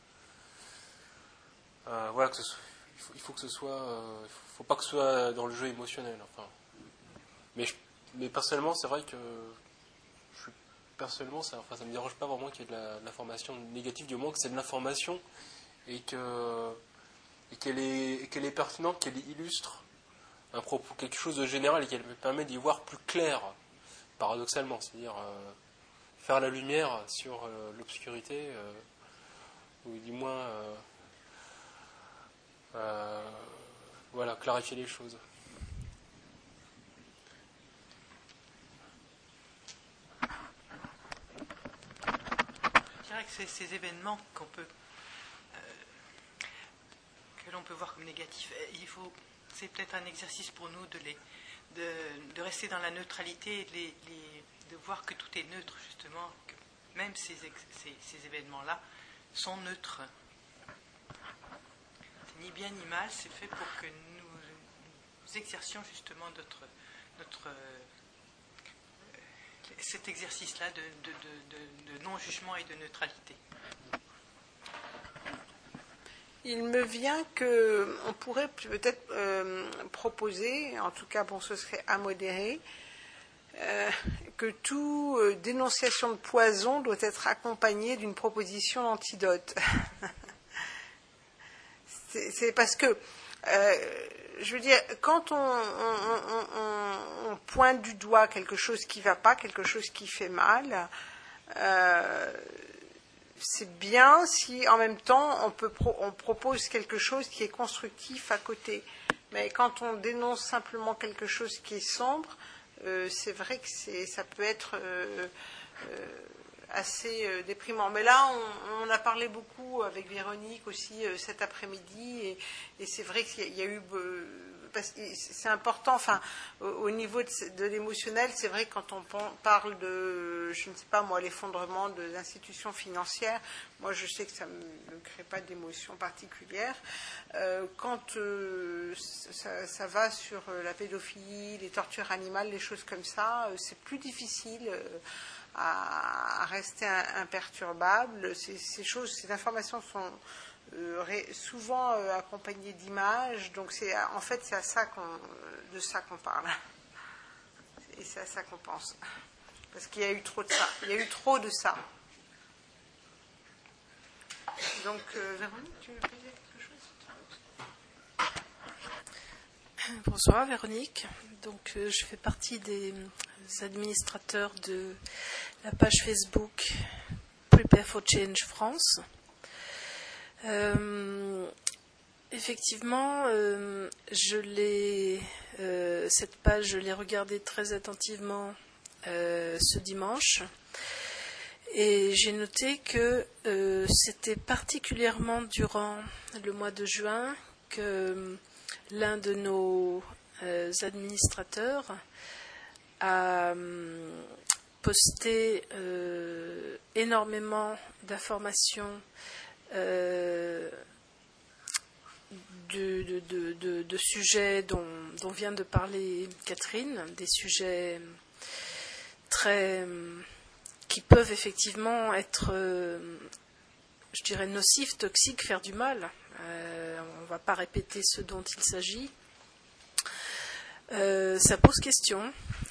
euh, voilà que ce soit, il, faut, il faut que ce soit euh, il faut pas que ce soit dans le jeu émotionnel, enfin mais je, mais personnellement c'est vrai que je suis personnellement ça enfin ça me dérange pas vraiment qu'il y ait de, la, de l'information négative, du moment que c'est de l'information et que et qu'elle est et qu'elle est pertinente, qu'elle illustre un propos, quelque chose de général et qu'elle me permet d'y voir plus clair. Paradoxalement, c'est-à-dire euh, faire la lumière sur euh, l'obscurité, euh, ou du moins euh, euh, voilà, clarifier les choses. Je dirais que c'est ces événements qu'on peut, euh, que l'on peut voir comme négatifs. Il faut, c'est peut-être un exercice pour nous de les De, de rester dans la neutralité et de, les, les, de voir que tout est neutre, justement, que même ces, ces, ces événements-là sont neutres. C'est ni bien ni mal, c'est fait pour que nous, nous exercions justement notre, notre, euh, cet exercice-là de, de, de, de, de non-jugement et de neutralité. il me vient qu'on pourrait peut-être euh, proposer, en tout cas, bon, ce serait à modérer, euh, que toute euh, dénonciation de poison doit être accompagnée d'une proposition d'antidote. c'est, c'est parce que, euh, je veux dire, quand on, on, on, on, on pointe du doigt quelque chose qui ne va pas, quelque chose qui fait mal, euh, c'est bien si en même temps on, peut pro- on propose quelque chose qui est constructif à côté. Mais quand on dénonce simplement quelque chose qui est sombre, euh, c'est vrai que c'est, ça peut être euh, euh, assez euh, déprimant. Mais là, on, on a parlé beaucoup avec Véronique aussi euh, cet après-midi, et, et c'est vrai qu'il y a, il y a eu... Euh, parce que c'est important, enfin, au, au niveau de, de l'émotionnel, c'est vrai que quand on parle de, je ne sais pas moi, l'effondrement de l'institution financière, moi je sais que ça ne me crée pas d'émotion particulière. Euh, quand euh, ça, ça va sur la pédophilie, les tortures animales, les choses comme ça, euh, c'est plus difficile euh, à, à rester imperturbable. Ces, ces choses, ces informations sont Euh, souvent euh, accompagné d'images, donc c'est en fait c'est à ça qu'on, de ça qu'on parle, et c'est à ça qu'on pense, parce qu'il y a eu trop de ça, il y a eu trop de ça. Donc euh, Véronique, tu veux dire quelque chose? Bonsoir Véronique, donc euh, je fais partie des administrateurs de la page Facebook Prepare for Change France. Euh, effectivement, euh, je l'ai, euh, cette page, je l'ai regardée très attentivement euh, ce dimanche, et j'ai noté que euh, c'était particulièrement durant le mois de juin que l'un de nos euh, administrateurs a euh, posté euh, énormément d'informations Euh, de, de, de, de, de sujets dont, dont vient de parler Catherine, des sujets très qui peuvent effectivement être, euh, je dirais, nocifs, toxiques, faire du mal. Euh, on ne va pas répéter ce dont il s'agit. Euh, ça pose question.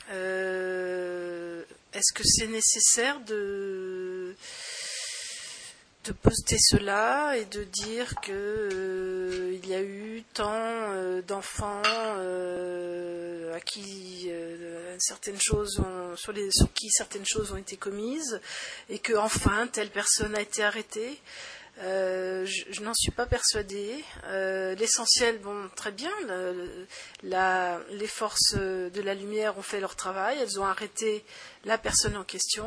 Euh, est-ce que c'est nécessaire de de poster cela et de dire que euh, il y a eu tant euh, d'enfants euh, à qui euh, certaines choses ont, sur, les, sur qui certaines choses ont été commises, et que enfin telle personne a été arrêtée. Euh, je, je n'en suis pas persuadée. Euh, l'essentiel, bon, très bien, le, la, les forces de la lumière ont fait leur travail, elles ont arrêté la personne en question.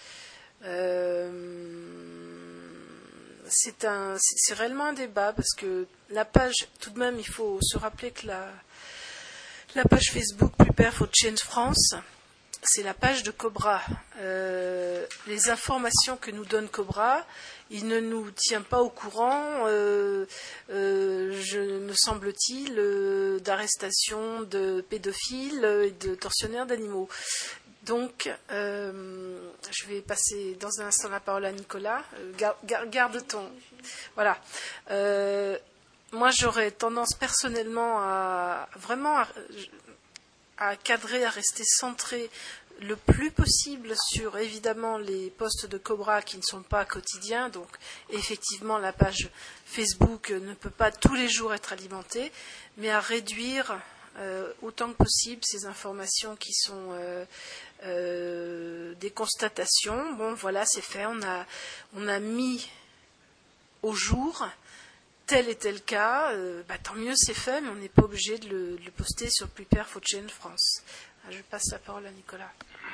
Euh, C'est, un, c'est réellement un débat, parce que la page, tout de même, il faut se rappeler que la, la page Facebook Prepare for Change France, c'est la page de Cobra. Euh, les informations que nous donne Cobra, il ne nous tient pas au courant, euh, euh, je, me semble-t-il, euh, d'arrestations de pédophiles et de tortionnaires d'animaux. Donc, euh, je vais passer dans un instant la parole à Nicolas. Euh, garde, garde ton... Voilà. Euh, moi, j'aurais tendance personnellement à vraiment à, à cadrer, à rester centré le plus possible sur, évidemment, les posts de Cobra qui ne sont pas quotidiens. Donc, effectivement, la page Facebook ne peut pas tous les jours être alimentée, mais à réduire euh, autant que possible ces informations qui sont... Euh, Euh, des constatations. Bon, voilà, c'est fait. On a, on a mis au jour tel et tel cas. Euh, bah, tant mieux, c'est fait, mais on n'est pas obligé de le, de le poster sur Prepare for Change France. Je passe la parole à Nicolas.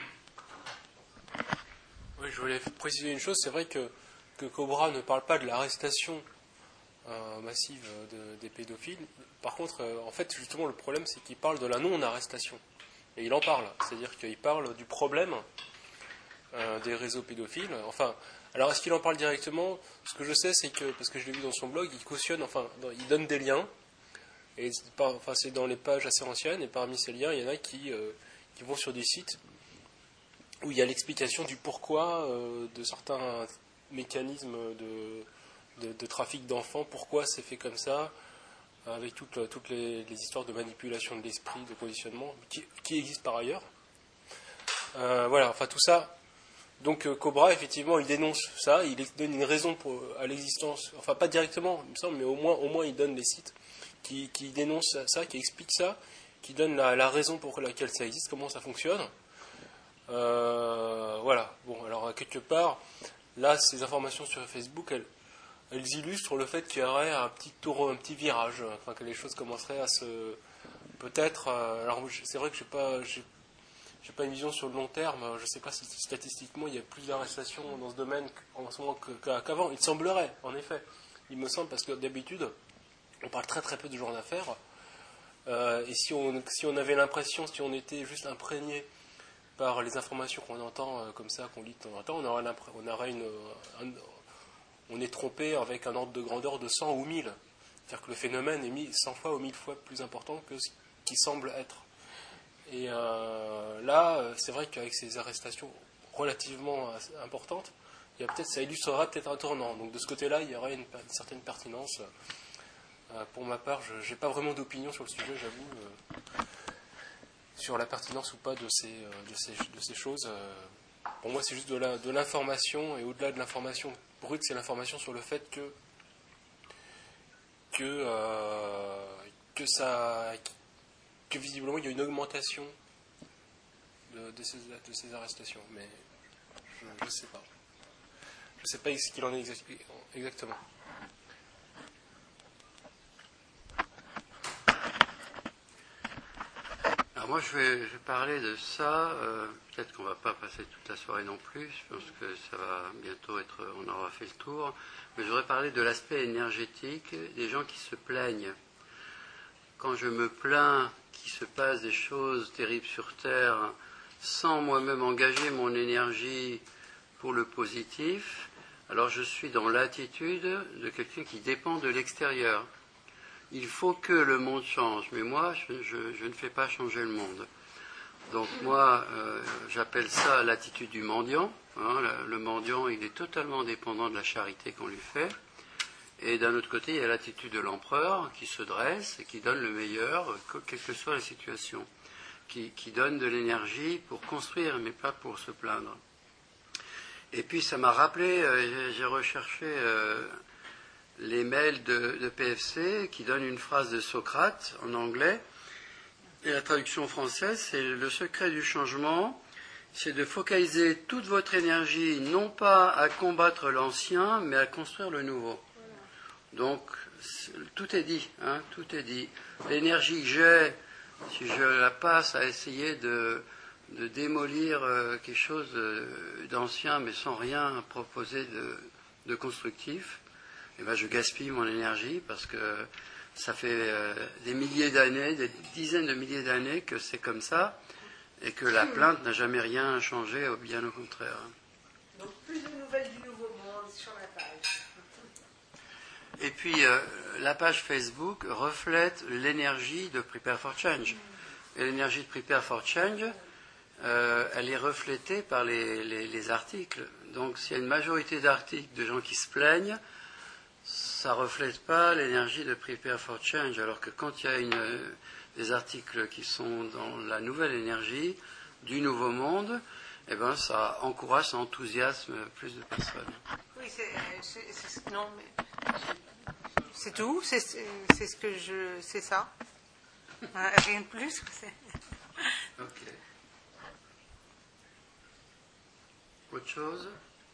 Oui, je voulais préciser une chose. C'est vrai que, que Cobra ne parle pas de l'arrestation euh, massive de, des pédophiles. Par contre, euh, en fait, justement, le problème, c'est qu'il parle de la non-arrestation. Et il en parle, c'est-à-dire qu'il parle du problème euh, des réseaux pédophiles. Enfin, alors est-ce qu'il en parle directement? Ce que je sais, c'est que, parce que je l'ai vu dans son blog, il cautionne, enfin, il donne des liens, et c'est, pas, enfin, c'est dans les pages assez anciennes, et parmi ces liens, il y en a qui, euh, qui vont sur des sites où il y a l'explication du pourquoi euh, de certains mécanismes de, de, de trafic d'enfants, pourquoi c'est fait comme ça, avec toutes, toutes les, les histoires de manipulation de l'esprit, de conditionnement, qui, qui existent par ailleurs. Euh, voilà, enfin tout ça. Donc euh, Cobra, effectivement, il dénonce ça, il donne une raison pour, à l'existence, enfin pas directement, il me semble, mais au moins, au moins il donne les sites qui, qui dénoncent ça, qui expliquent ça, qui donnent la, la raison pour laquelle ça existe, comment ça fonctionne. Euh, voilà, bon, alors quelque part, là, ces informations sur Facebook, elles, elles illustrent le fait qu'il y aurait un petit tour, un petit virage, enfin que les choses commenceraient à se... Peut-être, euh, alors c'est vrai que je n'ai pas... J'ai, J'ai pas une vision sur le long terme. Je ne sais pas si statistiquement il y a plus d'arrestations dans ce domaine en ce moment qu'avant. Il semblerait, en effet. Il me semble, parce que d'habitude, on parle très très peu de gens d'affaires. Euh, et si on, si on avait l'impression, si on était juste imprégné par les informations qu'on entend euh, comme ça, qu'on lit de temps en temps, on aurait, on aurait une, un, on est trompé avec un ordre de grandeur de cent ou mille. C'est-à-dire que le phénomène est mis cent fois ou mille fois plus important que ce qui semble être. Et euh, là, c'est vrai qu'avec ces arrestations relativement importantes, il y a peut-être, ça illustrera peut-être un tournant. Donc de ce côté-là, il y aurait une, une certaine pertinence. Euh, pour ma part, je n'ai pas vraiment d'opinion sur le sujet, j'avoue, euh, sur la pertinence ou pas de ces, de ces, de ces choses. Euh, pour moi, c'est juste de, la, de l'information, et au-delà de l'information brute, c'est l'information sur le fait que que, euh, que ça... que visiblement il y a une augmentation de, de, ces, de ces arrestations, mais je ne sais pas. Je ne sais pas ce qu'il en est exactement. Alors moi je vais, je vais parler de ça, euh, peut-être qu'on ne va pas passer toute la soirée non plus, je pense que ça va bientôt être, on aura fait le tour, mais je voudrais parler de l'aspect énergétique des gens qui se plaignent. Quand je me plains qu'il se passe des choses terribles sur Terre sans moi-même engager mon énergie pour le positif, alors je suis dans l'attitude de quelqu'un qui dépend de l'extérieur. Il faut que le monde change, mais moi, je, je, je ne fais pas changer le monde. Donc moi, euh, j'appelle ça l'attitude du mendiant. Hein, le, le mendiant, il est totalement dépendant de la charité qu'on lui fait. Et d'un autre côté, il y a l'attitude de l'empereur qui se dresse et qui donne le meilleur, quelle que soit la situation, qui, qui donne de l'énergie pour construire, mais pas pour se plaindre. Et puis ça m'a rappelé, euh, j'ai recherché euh, les mails de, de P F C qui donnent une phrase de Socrate en anglais, et la traduction française, c'est le secret du changement, c'est de focaliser toute votre énergie non pas à combattre l'ancien, mais à construire le nouveau. Donc, tout est dit, hein, tout est dit. L'énergie que j'ai, si je la passe à essayer de, de démolir euh, quelque chose euh, d'ancien, mais sans rien proposer de, de constructif, eh ben, je gaspille mon énergie parce que ça fait euh, des milliers d'années, des dizaines de milliers d'années que c'est comme ça, et que la plainte n'a jamais rien changé, bien au contraire. Donc, plus de nouvelles du Nouveau Monde sur la page. Et puis, euh, la page Facebook reflète l'énergie de Prepare for Change. Et l'énergie de Prepare for Change, euh, elle est reflétée par les, les, les articles. Donc, s'il y a une majorité d'articles de gens qui se plaignent, ça ne reflète pas l'énergie de Prepare for Change. Alors que quand il y a une, des articles qui sont dans la nouvelle énergie du Nouveau Monde, eh ben, ça encourage, ça enthousiasme plus de personnes. Oui, c'est, c'est, c'est non, mais c'est tout. C'est, c'est, c'est ce que je, c'est ça. Rien de plus. C'est... Ok. Autre chose?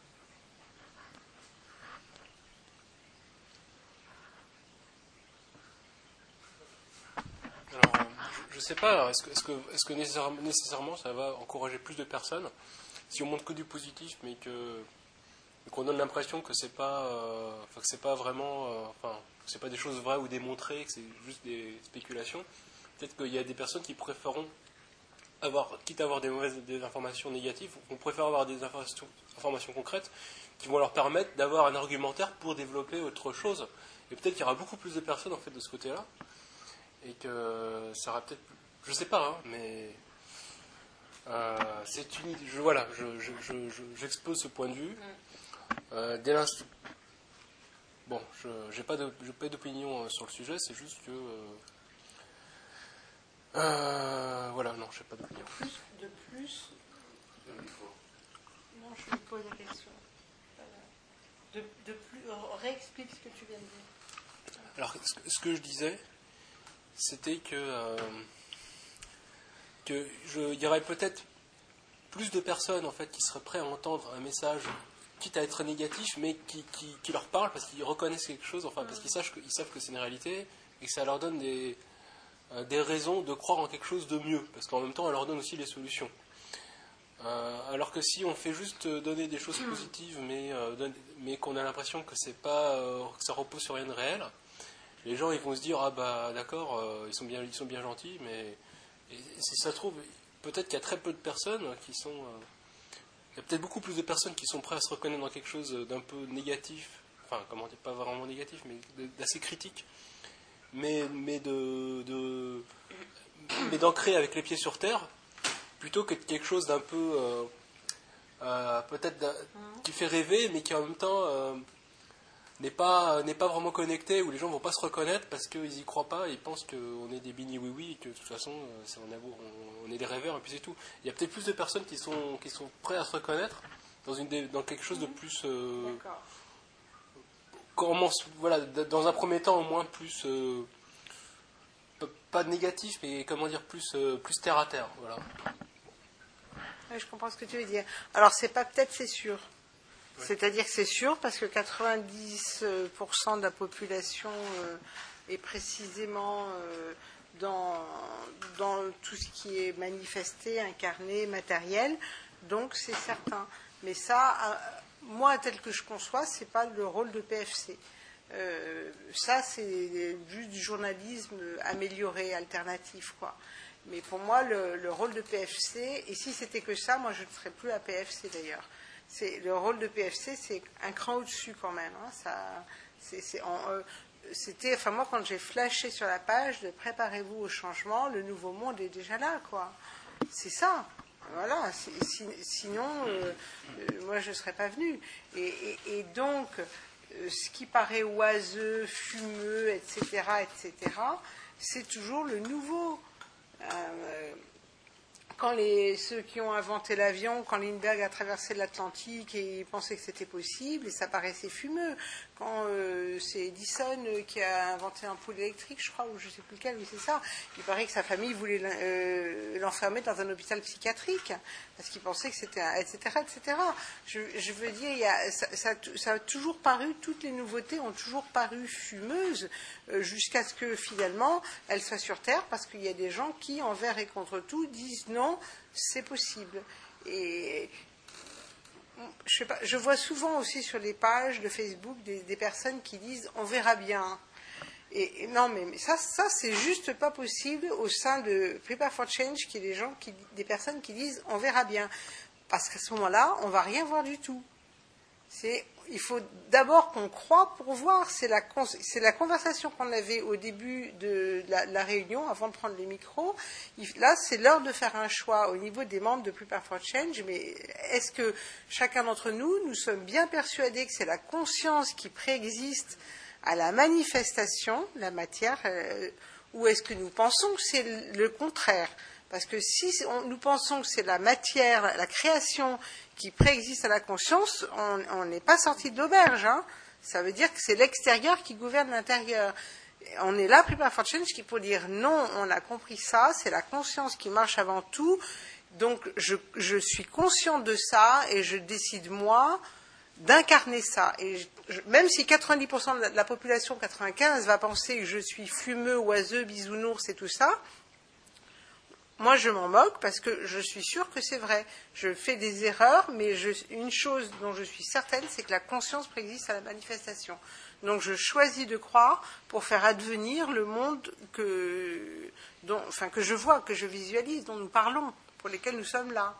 Alors, je ne sais pas, alors, est-ce que, est-ce que, est-ce que nécessairement, nécessairement ça va encourager plus de personnes si on montre que du positif, mais que qu'on donne l'impression que c'est pas, euh, enfin, que c'est pas vraiment, euh, enfin, que c'est pas des choses vraies ou démontrées, que c'est juste des spéculations. Peut-être qu'il y a des personnes qui préféreront avoir, quitte à avoir des mauvaises des informations négatives, on préfère avoir des informations, informations concrètes qui vont leur permettre d'avoir un argumentaire pour développer autre chose. Et peut-être qu'il y aura beaucoup plus de personnes en fait de ce côté-là, et que ça aura peut-être, je sais pas, hein, mais euh, c'est une, je, voilà, je, je, je, je, j'expose ce point de vue. Euh, dès l'instant, bon, je n'ai pas d'opinion sur le sujet, c'est juste que... Euh, euh, voilà, non, je n'ai pas d'opinion. De plus, non, je lui pose la question. De, de plus, réexplique ce que tu viens de dire. Alors, ce que je disais, c'était que euh, que je, il y aurait peut-être plus de personnes en fait qui seraient prêtes à entendre un message, quitte à être négatif, mais qui, qui, qui leur parle parce qu'ils reconnaissent quelque chose, enfin parce qu'ils savent que, ils savent que c'est une réalité et que ça leur donne des euh, des raisons de croire en quelque chose de mieux, parce qu'en même temps, elle leur donne aussi les solutions. Euh, alors que si on fait juste donner des choses positives, mais, euh, donne, mais qu'on a l'impression que c'est pas, euh, que ça repose sur rien de réel, les gens ils vont se dire ah bah d'accord, euh, ils sont bien, ils sont bien gentils, mais et, et si ça se trouve, peut-être qu'il y a très peu de personnes qui sont, euh, il y a peut-être beaucoup plus de personnes qui sont prêtes à se reconnaître dans quelque chose d'un peu négatif, enfin comment dire, pas vraiment négatif, mais d'assez critique, mais mais de, de mais d'ancrer avec les pieds sur terre, plutôt que quelque chose d'un peu euh, euh, peut-être qui fait rêver, mais qui en même temps euh, n'est pas n'est pas vraiment connecté, où les gens vont pas se reconnaître parce qu'ils y croient pas, ils pensent qu'on est des bini oui oui et que de toute façon c'est on, on, on est des rêveurs et puis c'est tout. Il y a peut-être plus de personnes qui sont qui sont prêtes à se reconnaître dans une dans quelque chose de plus euh, comment, voilà, dans un premier temps au moins plus euh, pas de négatif, mais comment dire, plus euh, plus terre à terre, voilà. Oui, je comprends ce que tu veux dire. Alors, c'est pas peut-être, c'est sûr. Ouais. C'est-à-dire que c'est sûr parce que quatre-vingt-dix pour cent de la population euh, est précisément euh, dans, dans tout ce qui est manifesté, incarné, matériel. Donc, c'est certain. Mais ça, euh, moi, tel que je conçois, c'est pas le rôle de P F C. Euh, ça, c'est juste du journalisme amélioré, alternatif, quoi. Mais pour moi, le, le rôle de P F C, et si c'était que ça, moi je ne serais plus à P F C d'ailleurs. C'est, le rôle de P F C, c'est un cran au-dessus quand même. Hein. Ça, c'est, c'est en, euh, c'était, enfin moi, quand j'ai flashé sur la page de préparez-vous au changement, le nouveau monde est déjà là, quoi. C'est ça. Voilà. C'est, si, sinon, euh, euh, moi je ne serais pas venue. Et, et, et donc, euh, ce qui paraît oiseux, fumeux, et cetera, et cetera, c'est toujours le nouveau. Euh, quand les, ceux qui ont inventé l'avion, quand Lindbergh a traversé l'Atlantique et ils pensaient que c'était possible, et ça paraissait fumeux. Quand euh, c'est Edison qui a inventé un poule électrique, je crois, ou je ne sais plus lequel, mais c'est ça, il paraît que sa famille voulait euh, l'enfermer dans un hôpital psychiatrique, parce qu'il pensait que c'était un, et cetera, et cetera. Je, je veux dire, il y a, ça, ça, ça a toujours paru, toutes les nouveautés ont toujours paru fumeuses, euh, jusqu'à ce que finalement elles soient sur Terre, parce qu'il y a des gens qui, envers et contre tout, disent non, c'est possible. Et je sais pas, je vois souvent aussi sur les pages de Facebook des, des personnes qui disent on verra bien. Et, et non, mais, mais ça, ça c'est juste pas possible au sein de Prepare for Change, qui est des gens, qui, des personnes qui disent on verra bien, parce qu'à ce moment-là, on va rien voir du tout. C'est, il faut d'abord qu'on croit pour voir. C'est la, c'est la conversation qu'on avait au début de la, la réunion, avant de prendre les micros. Là, c'est l'heure de faire un choix au niveau des membres de Prepare for Change. Mais est-ce que chacun d'entre nous, nous sommes bien persuadés que c'est la conscience qui préexiste à la manifestation, la matière, euh, ou est-ce que nous pensons que c'est le contraire ? Parce que si on, nous pensons que c'est la matière, la création qui préexiste à la conscience, on n'est pas sorti de l'auberge. Hein. Ça veut dire que c'est l'extérieur qui gouverne l'intérieur. On est là, Prepare for Change, qui pour dire non, on a compris ça, c'est la conscience qui marche avant tout. Donc je, je suis consciente de ça et je décide, moi, d'incarner ça. Et je, même si quatre-vingt-dix pour cent de la, de la population, quatre-vingt-quinze pour cent, va penser que je suis fumeux, oiseux, bisounours et tout ça, moi, je m'en moque parce que je suis sûre que c'est vrai. Je fais des erreurs, mais je, une chose dont je suis certaine, c'est que la conscience préexiste à la manifestation. Donc, je choisis de croire pour faire advenir le monde que, dont, enfin, que je vois, que je visualise, dont nous parlons, pour lesquels nous sommes là.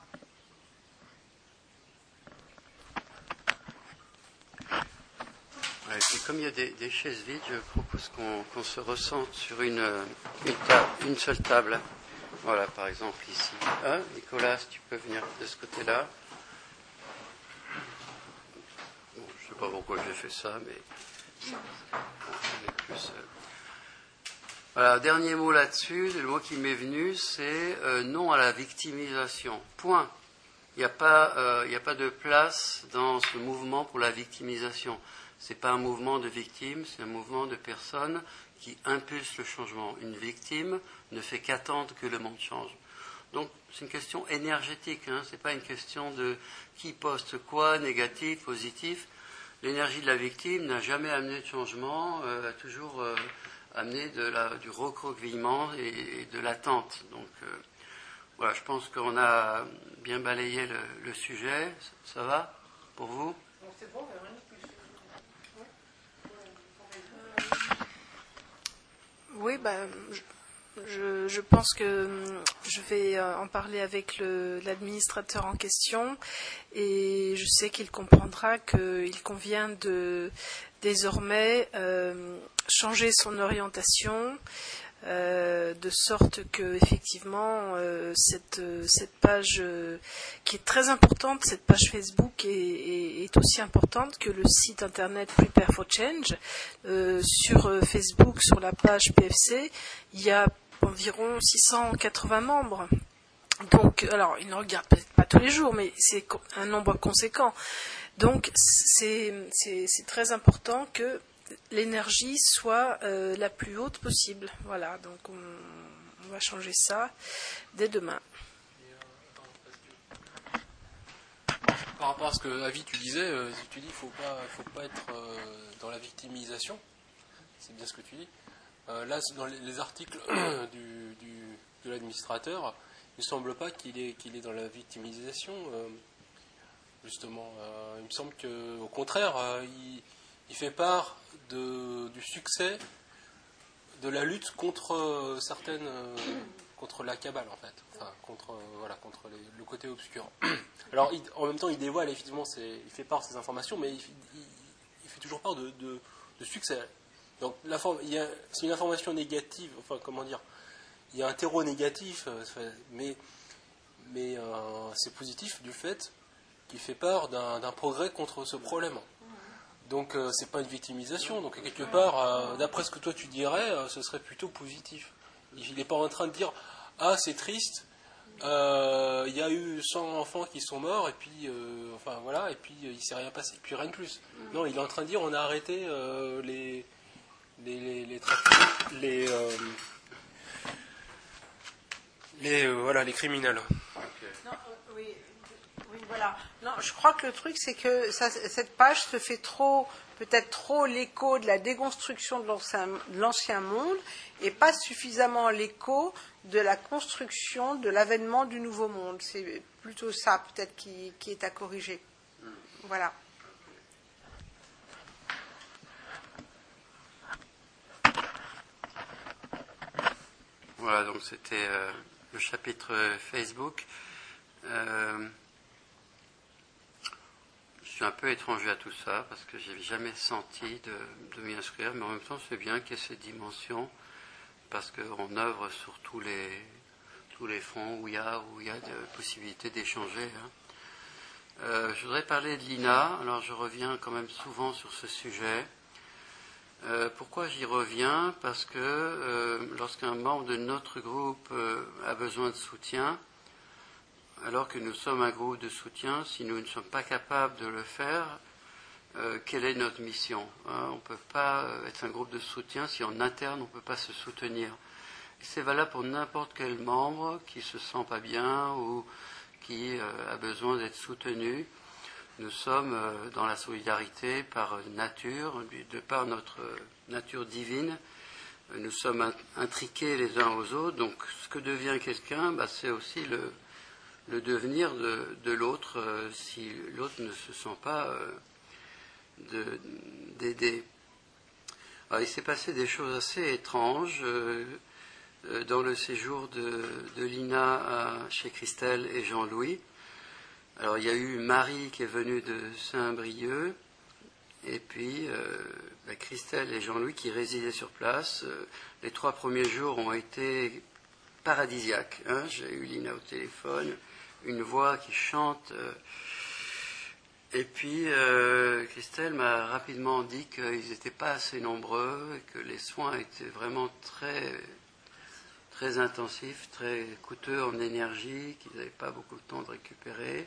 Ouais, et puis comme il y a des, des chaises vides, je propose qu'on, qu'on se ressente sur une, une, table, une seule table. Voilà, par exemple, ici. Hein, Nicolas, tu peux venir de ce côté-là. Bon, je ne sais pas pourquoi j'ai fait ça, mais Plus, euh... Voilà, dernier mot là-dessus, le mot qui m'est venu, c'est euh, non à la victimisation. Point. Il n'y a pas, euh, il n'y a pas de place dans ce mouvement pour la victimisation. Ce n'est pas un mouvement de victimes, c'est un mouvement de personnes qui impulsent le changement. Une victime ne fait qu'attendre que le monde change. Donc, c'est une question énergétique, hein, ce n'est pas une question de qui poste quoi, négatif, positif. L'énergie de la victime n'a jamais amené de changement, euh, a toujours euh, amené de la, du recroquevillement et, et de l'attente. Donc, euh, voilà, je pense qu'on a bien balayé le, le sujet. Ça va pour vous ? C'est bon, Oui, ben, je, je pense que je vais en parler avec le, l'administrateur en question et je sais qu'il comprendra qu'il convient de désormais euh, changer son orientation euh, de sorte que effectivement euh, cette, cette page euh, qui est très importante, cette page Facebook est, est, est aussi importante que le site internet Prepare for Change. Euh, sur euh, Facebook, sur la page P F C, il y a environ six cent quatre-vingts membres. Donc, alors, ils ne regardent peut-être pas tous les jours, mais c'est un nombre conséquent. Donc, c'est, c'est, c'est très important que l'énergie soit euh, la plus haute possible. Voilà, donc on, on va changer ça dès demain. Par rapport à ce que Avi tu disais, euh, tu dis qu'il ne faut pas, faut pas être euh, dans la victimisation. C'est bien ce que tu dis. Euh, là, dans les, les articles du, du, de l'administrateur, il ne semble pas qu'il est, qu'il est dans la victimisation. Euh, justement, euh, il me semble qu'au contraire, euh, il, il fait part de, du succès de la lutte contre euh, certaines, euh, contre la cabale en fait, enfin contre, euh, voilà, contre les, le côté obscur. Alors, il, en même temps, il dévoile effectivement, ses, il fait part de ces informations, mais il, il, il fait toujours part de, de, de succès. Donc, la forme, il y a, c'est une information négative, enfin, comment dire, il y a un terreau négatif, mais, mais euh, c'est positif du fait qu'il fait part d'un, d'un progrès contre ce problème. Donc, euh, c'est pas une victimisation. Donc, quelque part, euh, d'après ce que toi tu dirais, euh, ce serait plutôt positif. Il n'est pas en train de dire « Ah, c'est triste, euh, il y a eu cent enfants qui sont morts, et puis, euh, enfin, voilà, et puis euh, il ne s'est rien passé, et puis rien de plus. » Non, il est en train de dire « On a arrêté euh, les... les, les, les, trafics, les, euh, les, euh, voilà, les criminels. » Non, euh, oui, oui, voilà. Non, je crois que le truc, c'est que ça, cette page se fait trop, peut-être trop l'écho de la déconstruction de l'ancien, de l'ancien monde et pas suffisamment l'écho de la construction, de l'avènement du nouveau monde. C'est plutôt ça, peut-être, qui, qui est à corriger. Voilà. Voilà, donc c'était euh, le chapitre Facebook. Euh, je suis un peu étranger à tout ça parce que je n'ai jamais senti de, de m'y inscrire, mais en même temps c'est bien qu'il y ait cette dimension parce qu'on œuvre sur tous les, tous les fronts où il y a, où il y a de possibilités d'échanger. Hein. Euh, je voudrais parler de l'I N A, alors je reviens quand même souvent sur ce sujet. Euh, pourquoi j'y reviens ? Parce que euh, lorsqu'un membre de notre groupe euh, a besoin de soutien, alors que nous sommes un groupe de soutien, si nous ne sommes pas capables de le faire, euh, quelle est notre mission ? hein, On ne peut pas être un groupe de soutien si en interne on ne peut pas se soutenir. Et c'est valable pour n'importe quel membre qui ne se sent pas bien ou qui euh, a besoin d'être soutenu. Nous sommes euh, dans la solidarité par nature, de par notre nature divine. Nous sommes intriqués les uns aux autres. Donc ce que devient quelqu'un, bah, c'est aussi le, le devenir de, de l'autre euh, si l'autre ne se sent pas euh, de, d'aider. Alors, il s'est passé des choses assez étranges euh, euh, dans le séjour de, de Lina à, chez Christelle et Jean-Louis. Alors, il y a eu Marie qui est venue de Saint-Brieuc, et puis euh, bah, Christelle et Jean-Louis qui résidaient sur place. Euh, les trois premiers jours ont été paradisiaques. Hein. J'ai eu Lina au téléphone, une voix qui chante. Euh, et puis, euh, Christelle m'a rapidement dit qu'ils n'étaient pas assez nombreux et que les soins étaient vraiment très, très intensifs, très coûteux en énergie, qu'ils n'avaient pas beaucoup de temps de récupérer.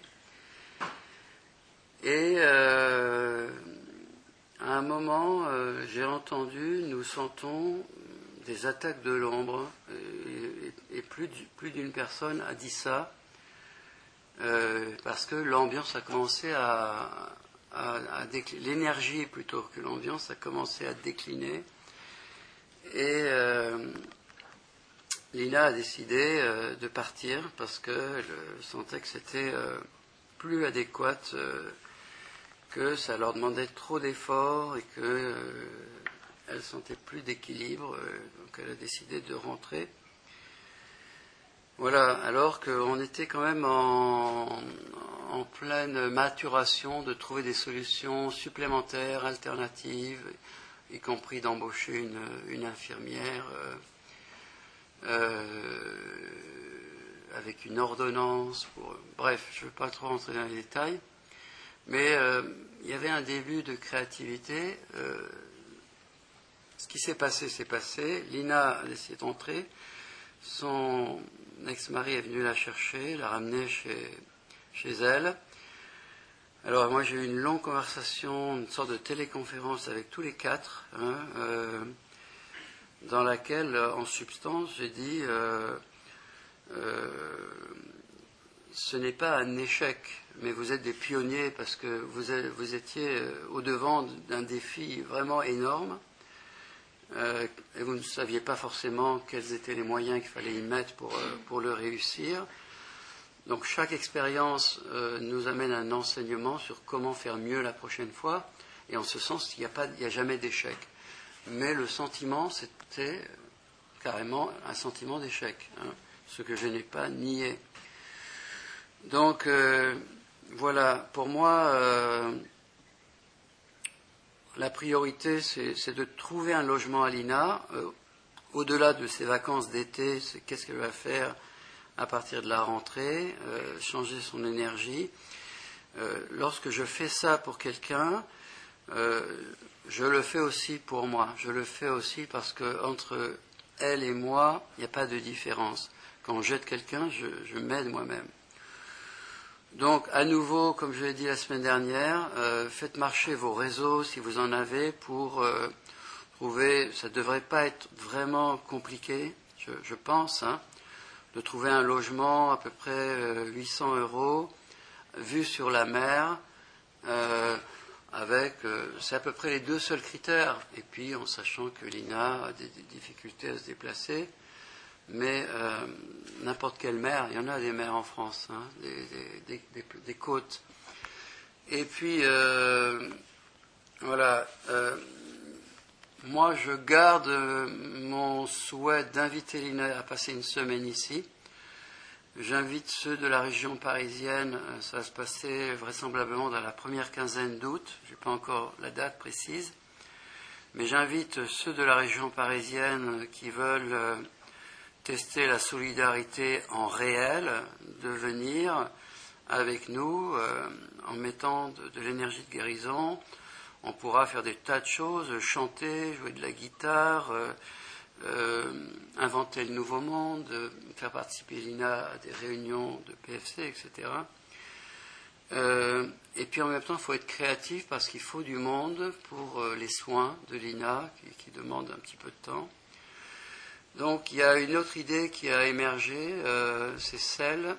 Et euh, à un moment, euh, j'ai entendu, nous sentons des attaques de l'ombre, et, et, et plus, plus d'une personne a dit ça. Euh, parce que l'ambiance a commencé à, à, à décliner, l'énergie plutôt que l'ambiance a commencé à décliner, et euh, Lina a décidé euh, de partir parce qu'elle sentait que c'était euh, plus adéquat, euh, que ça leur demandait trop d'efforts et que euh, elle sentait plus d'équilibre, euh, donc elle a décidé de rentrer. Voilà, alors qu'on était quand même en, en pleine maturation de trouver des solutions supplémentaires, alternatives, y compris d'embaucher une, une infirmière euh, euh, avec une ordonnance. Pour, bref, je ne veux pas trop rentrer dans les détails, mais euh, il y avait un début de créativité. Euh, ce qui s'est passé, s'est passé. Lina a décidé d'entrer. Son ex-mari est venu la chercher, la ramener chez, chez elle. Alors moi j'ai eu une longue conversation, une sorte de téléconférence avec tous les quatre, hein, euh, dans laquelle, en substance, j'ai dit euh, euh, ce n'est pas un échec, mais vous êtes des pionniers parce que vous, êtes, vous étiez au-devant d'un défi vraiment énorme. Euh, et vous ne saviez pas forcément quels étaient les moyens qu'il fallait y mettre pour, euh, pour le réussir. Donc chaque expérience euh, nous amène un enseignement sur comment faire mieux la prochaine fois, et en ce sens, il n'y a, pas, il n'y a jamais d'échec. Mais le sentiment, c'était carrément un sentiment d'échec, hein, ce que je n'ai pas nié. Donc euh, voilà, pour moi... Euh, La priorité, c'est, c'est de trouver un logement à Lina. Euh, au-delà de ses vacances d'été, c'est qu'est-ce qu'elle va faire à partir de la rentrée, euh, changer son énergie. Euh, lorsque je fais ça pour quelqu'un, euh, je le fais aussi pour moi. Je le fais aussi parce que entre elle et moi, il n'y a pas de différence. Quand on jette quelqu'un, je, je m'aide moi-même. Donc, à nouveau, comme je l'ai dit la semaine dernière, euh, faites marcher vos réseaux si vous en avez pour euh, trouver, ça ne devrait pas être vraiment compliqué, je, je pense, hein, de trouver un logement à peu près euh, huit cents euros, vue sur la mer, euh, avec, euh, c'est à peu près les deux seuls critères, et puis en sachant que Lina a des, des difficultés à se déplacer. Mais euh, n'importe quelle mer, il y en a des mers en France, hein, des, des, des, des côtes. Et puis, euh, voilà, euh, moi je garde mon souhait d'inviter Lina à passer une semaine ici. J'invite ceux de la région parisienne, ça va se passer vraisemblablement dans la première quinzaine d'août, je n'ai pas encore la date précise, mais j'invite ceux de la région parisienne qui veulent... Euh, tester la solidarité en réel, de venir avec nous euh, en mettant de, de l'énergie de guérison. On pourra faire des tas de choses, chanter, jouer de la guitare, euh, euh, inventer le nouveau monde, euh, faire participer Lina à des réunions de P F C, et cetera. Euh, et puis en même temps, il faut être créatif parce qu'il faut du monde pour euh, les soins de Lina qui, qui demandent un petit peu de temps. Donc il y a une autre idée qui a émergé, euh, c'est celle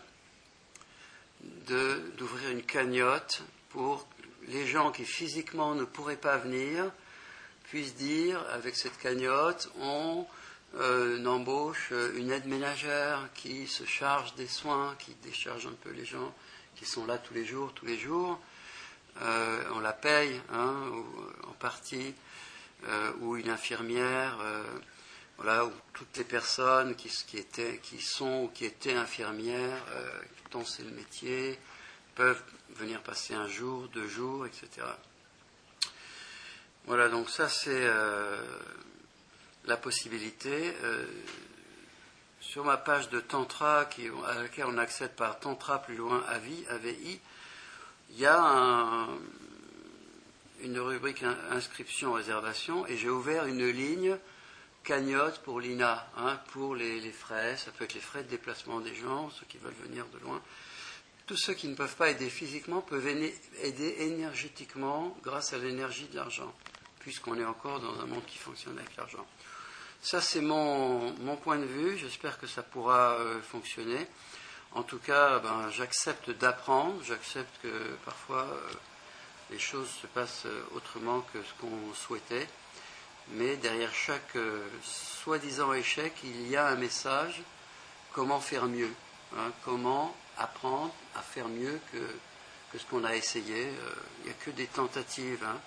de, d'ouvrir une cagnotte pour les gens qui physiquement ne pourraient pas venir, puissent dire avec cette cagnotte, on euh, embauche une aide ménagère qui se charge des soins, qui décharge un peu les gens qui sont là tous les jours, tous les jours. Euh, on la paye, hein, ou, en partie, euh, ou une infirmière... Euh, Voilà, où toutes les personnes qui, qui, étaient, qui sont ou qui étaient infirmières, euh, dont c'est le métier, peuvent venir passer un jour, deux jours, et cetera. Voilà, donc ça c'est euh, la possibilité. Euh, sur ma page de Tantra, qui, à laquelle on accède par Tantra plus loin A V I, il y a un, une rubrique inscription, réservation, et j'ai ouvert une ligne cagnotte pour l'I N A, hein, pour les, les frais, ça peut être les frais de déplacement des gens, ceux qui veulent venir de loin. Tous ceux qui ne peuvent pas aider physiquement peuvent aider énergétiquement grâce à l'énergie de l'argent, puisqu'on est encore dans un monde qui fonctionne avec l'argent. Ça, c'est mon, mon point de vue, j'espère que ça pourra euh, fonctionner. En tout cas, ben, j'accepte d'apprendre, j'accepte que parfois euh, les choses se passent autrement que ce qu'on souhaitait, mais derrière chaque euh, soi-disant échec, il y a un message, comment faire mieux, hein, comment apprendre à faire mieux que, que ce qu'on a essayé. Euh, il n'y a que des tentatives. Hein.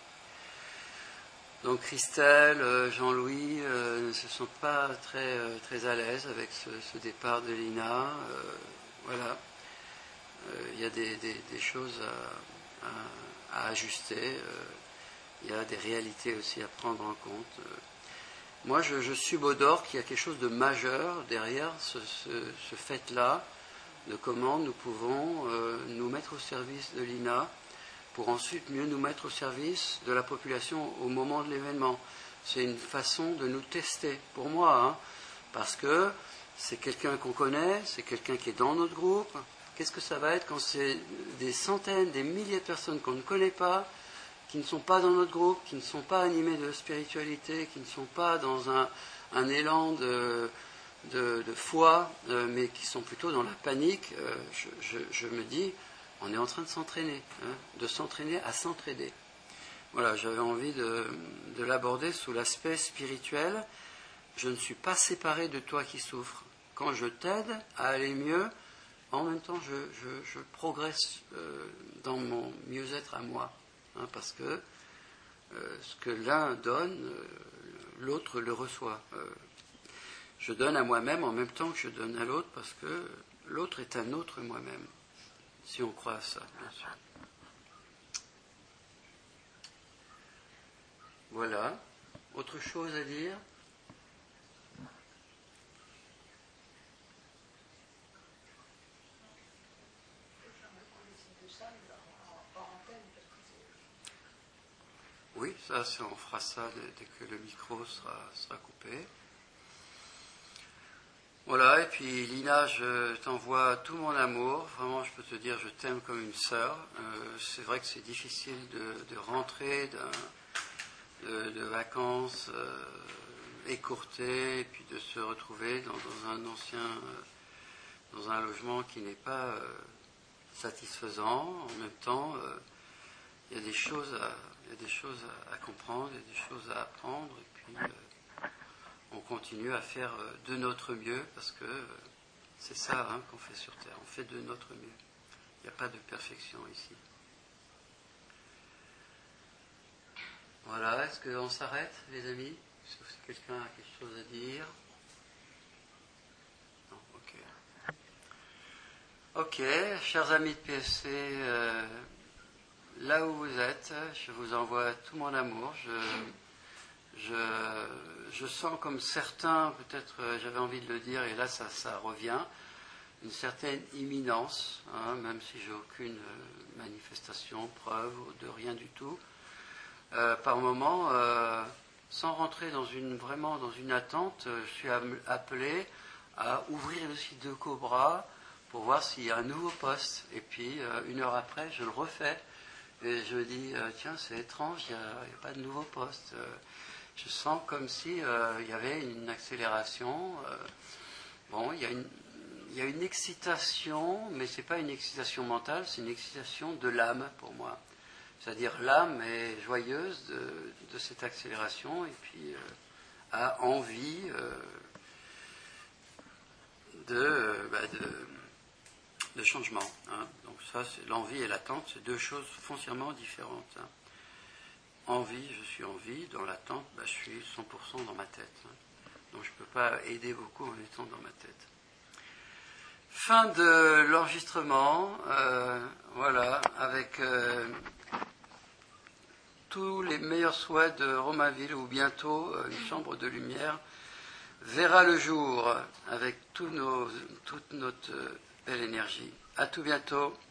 Donc Christelle, euh, Jean-Louis euh, ne se sont pas très, euh, très à l'aise avec ce, ce départ de l'I N A. Euh, voilà. Euh, il y a des, des, des choses à, à, à ajuster. Euh, il y a des réalités aussi à prendre en compte. Euh, moi, je, je subodore qu'il y a quelque chose de majeur derrière ce, ce, ce fait-là, de comment nous pouvons euh, nous mettre au service de l'I N A pour ensuite mieux nous mettre au service de la population au moment de l'événement. C'est une façon de nous tester, pour moi, hein, parce que c'est quelqu'un qu'on connaît, c'est quelqu'un qui est dans notre groupe. Qu'est-ce que ça va être quand c'est des centaines, des milliers de personnes qu'on ne connaît pas, qui ne sont pas dans notre groupe, qui ne sont pas animées de spiritualité, qui ne sont pas dans un, un élan de... De, de foi, euh, mais qui sont plutôt dans la panique, euh, je, je, je me dis, on est en train de s'entraîner, hein, de s'entraîner à s'entraider. Voilà, j'avais envie de, de l'aborder sous l'aspect spirituel. Je ne suis pas séparé de toi qui souffres. Quand je t'aide à aller mieux, en même temps, je, je, je progresse euh, dans mon mieux-être à moi, hein, parce que euh, ce que l'un donne, euh, l'autre le reçoit. Euh, Je donne à moi-même en même temps que je donne à l'autre, parce que l'autre est un autre moi-même, si on croit à ça, bien sûr. Voilà. Autre chose à dire ? Oui, ça, on fera ça dès que le micro sera, sera coupé. Voilà, et puis Lina, je t'envoie tout mon amour. Vraiment, je peux te dire, je t'aime comme une sœur. Euh, c'est vrai que c'est difficile de, de rentrer de, de vacances euh, écourtées, et puis de se retrouver dans, dans un ancien, euh, dans un logement qui n'est pas euh, satisfaisant. En même temps, euh, il y a des choses à, il y a des choses à, à comprendre, il y a des choses à apprendre, et puis euh, on continue à faire de notre mieux, parce que c'est ça, hein, qu'on fait sur Terre. On fait de notre mieux. Il n'y a pas de perfection ici. Voilà, est-ce qu'on s'arrête, les amis ? Est-ce que quelqu'un a quelque chose à dire ? Non, ok. Ok, chers amis de P F C, euh, là où vous êtes, je vous envoie tout mon amour. Je... Je, je sens comme certains, peut-être euh, j'avais envie de le dire, et là ça, ça revient, une certaine imminence, hein, même si j'ai aucune euh, manifestation, preuve de rien du tout. Euh, par moment, euh, sans rentrer dans une, vraiment dans une attente, euh, je suis appelé à ouvrir le site de Cobra pour voir s'il y a un nouveau poste. Et puis, euh, une heure après, je le refais. Et je me dis, euh, tiens, c'est étrange, il n'y a, a pas de nouveau poste. Euh, Je sens comme si euh, il y avait une accélération. Euh, bon, il y a une, il y a une excitation, mais c'est pas une excitation mentale, c'est une excitation de l'âme pour moi. C'est-à-dire l'âme est joyeuse de, de cette accélération et puis euh, a envie euh, de, euh, bah de, de changement. Hein. Donc ça, c'est l'envie et l'attente, c'est deux choses foncièrement différentes. Hein. Envie, je suis en vie, dans l'attente, bah, je suis cent pour cent dans ma tête. Hein. Donc je ne peux pas aider beaucoup en étant dans ma tête. Fin de l'enregistrement, euh, voilà, avec euh, tous les meilleurs souhaits de Romainville, où bientôt euh, une chambre de lumière verra le jour avec tout nos, toute notre belle énergie. À tout bientôt.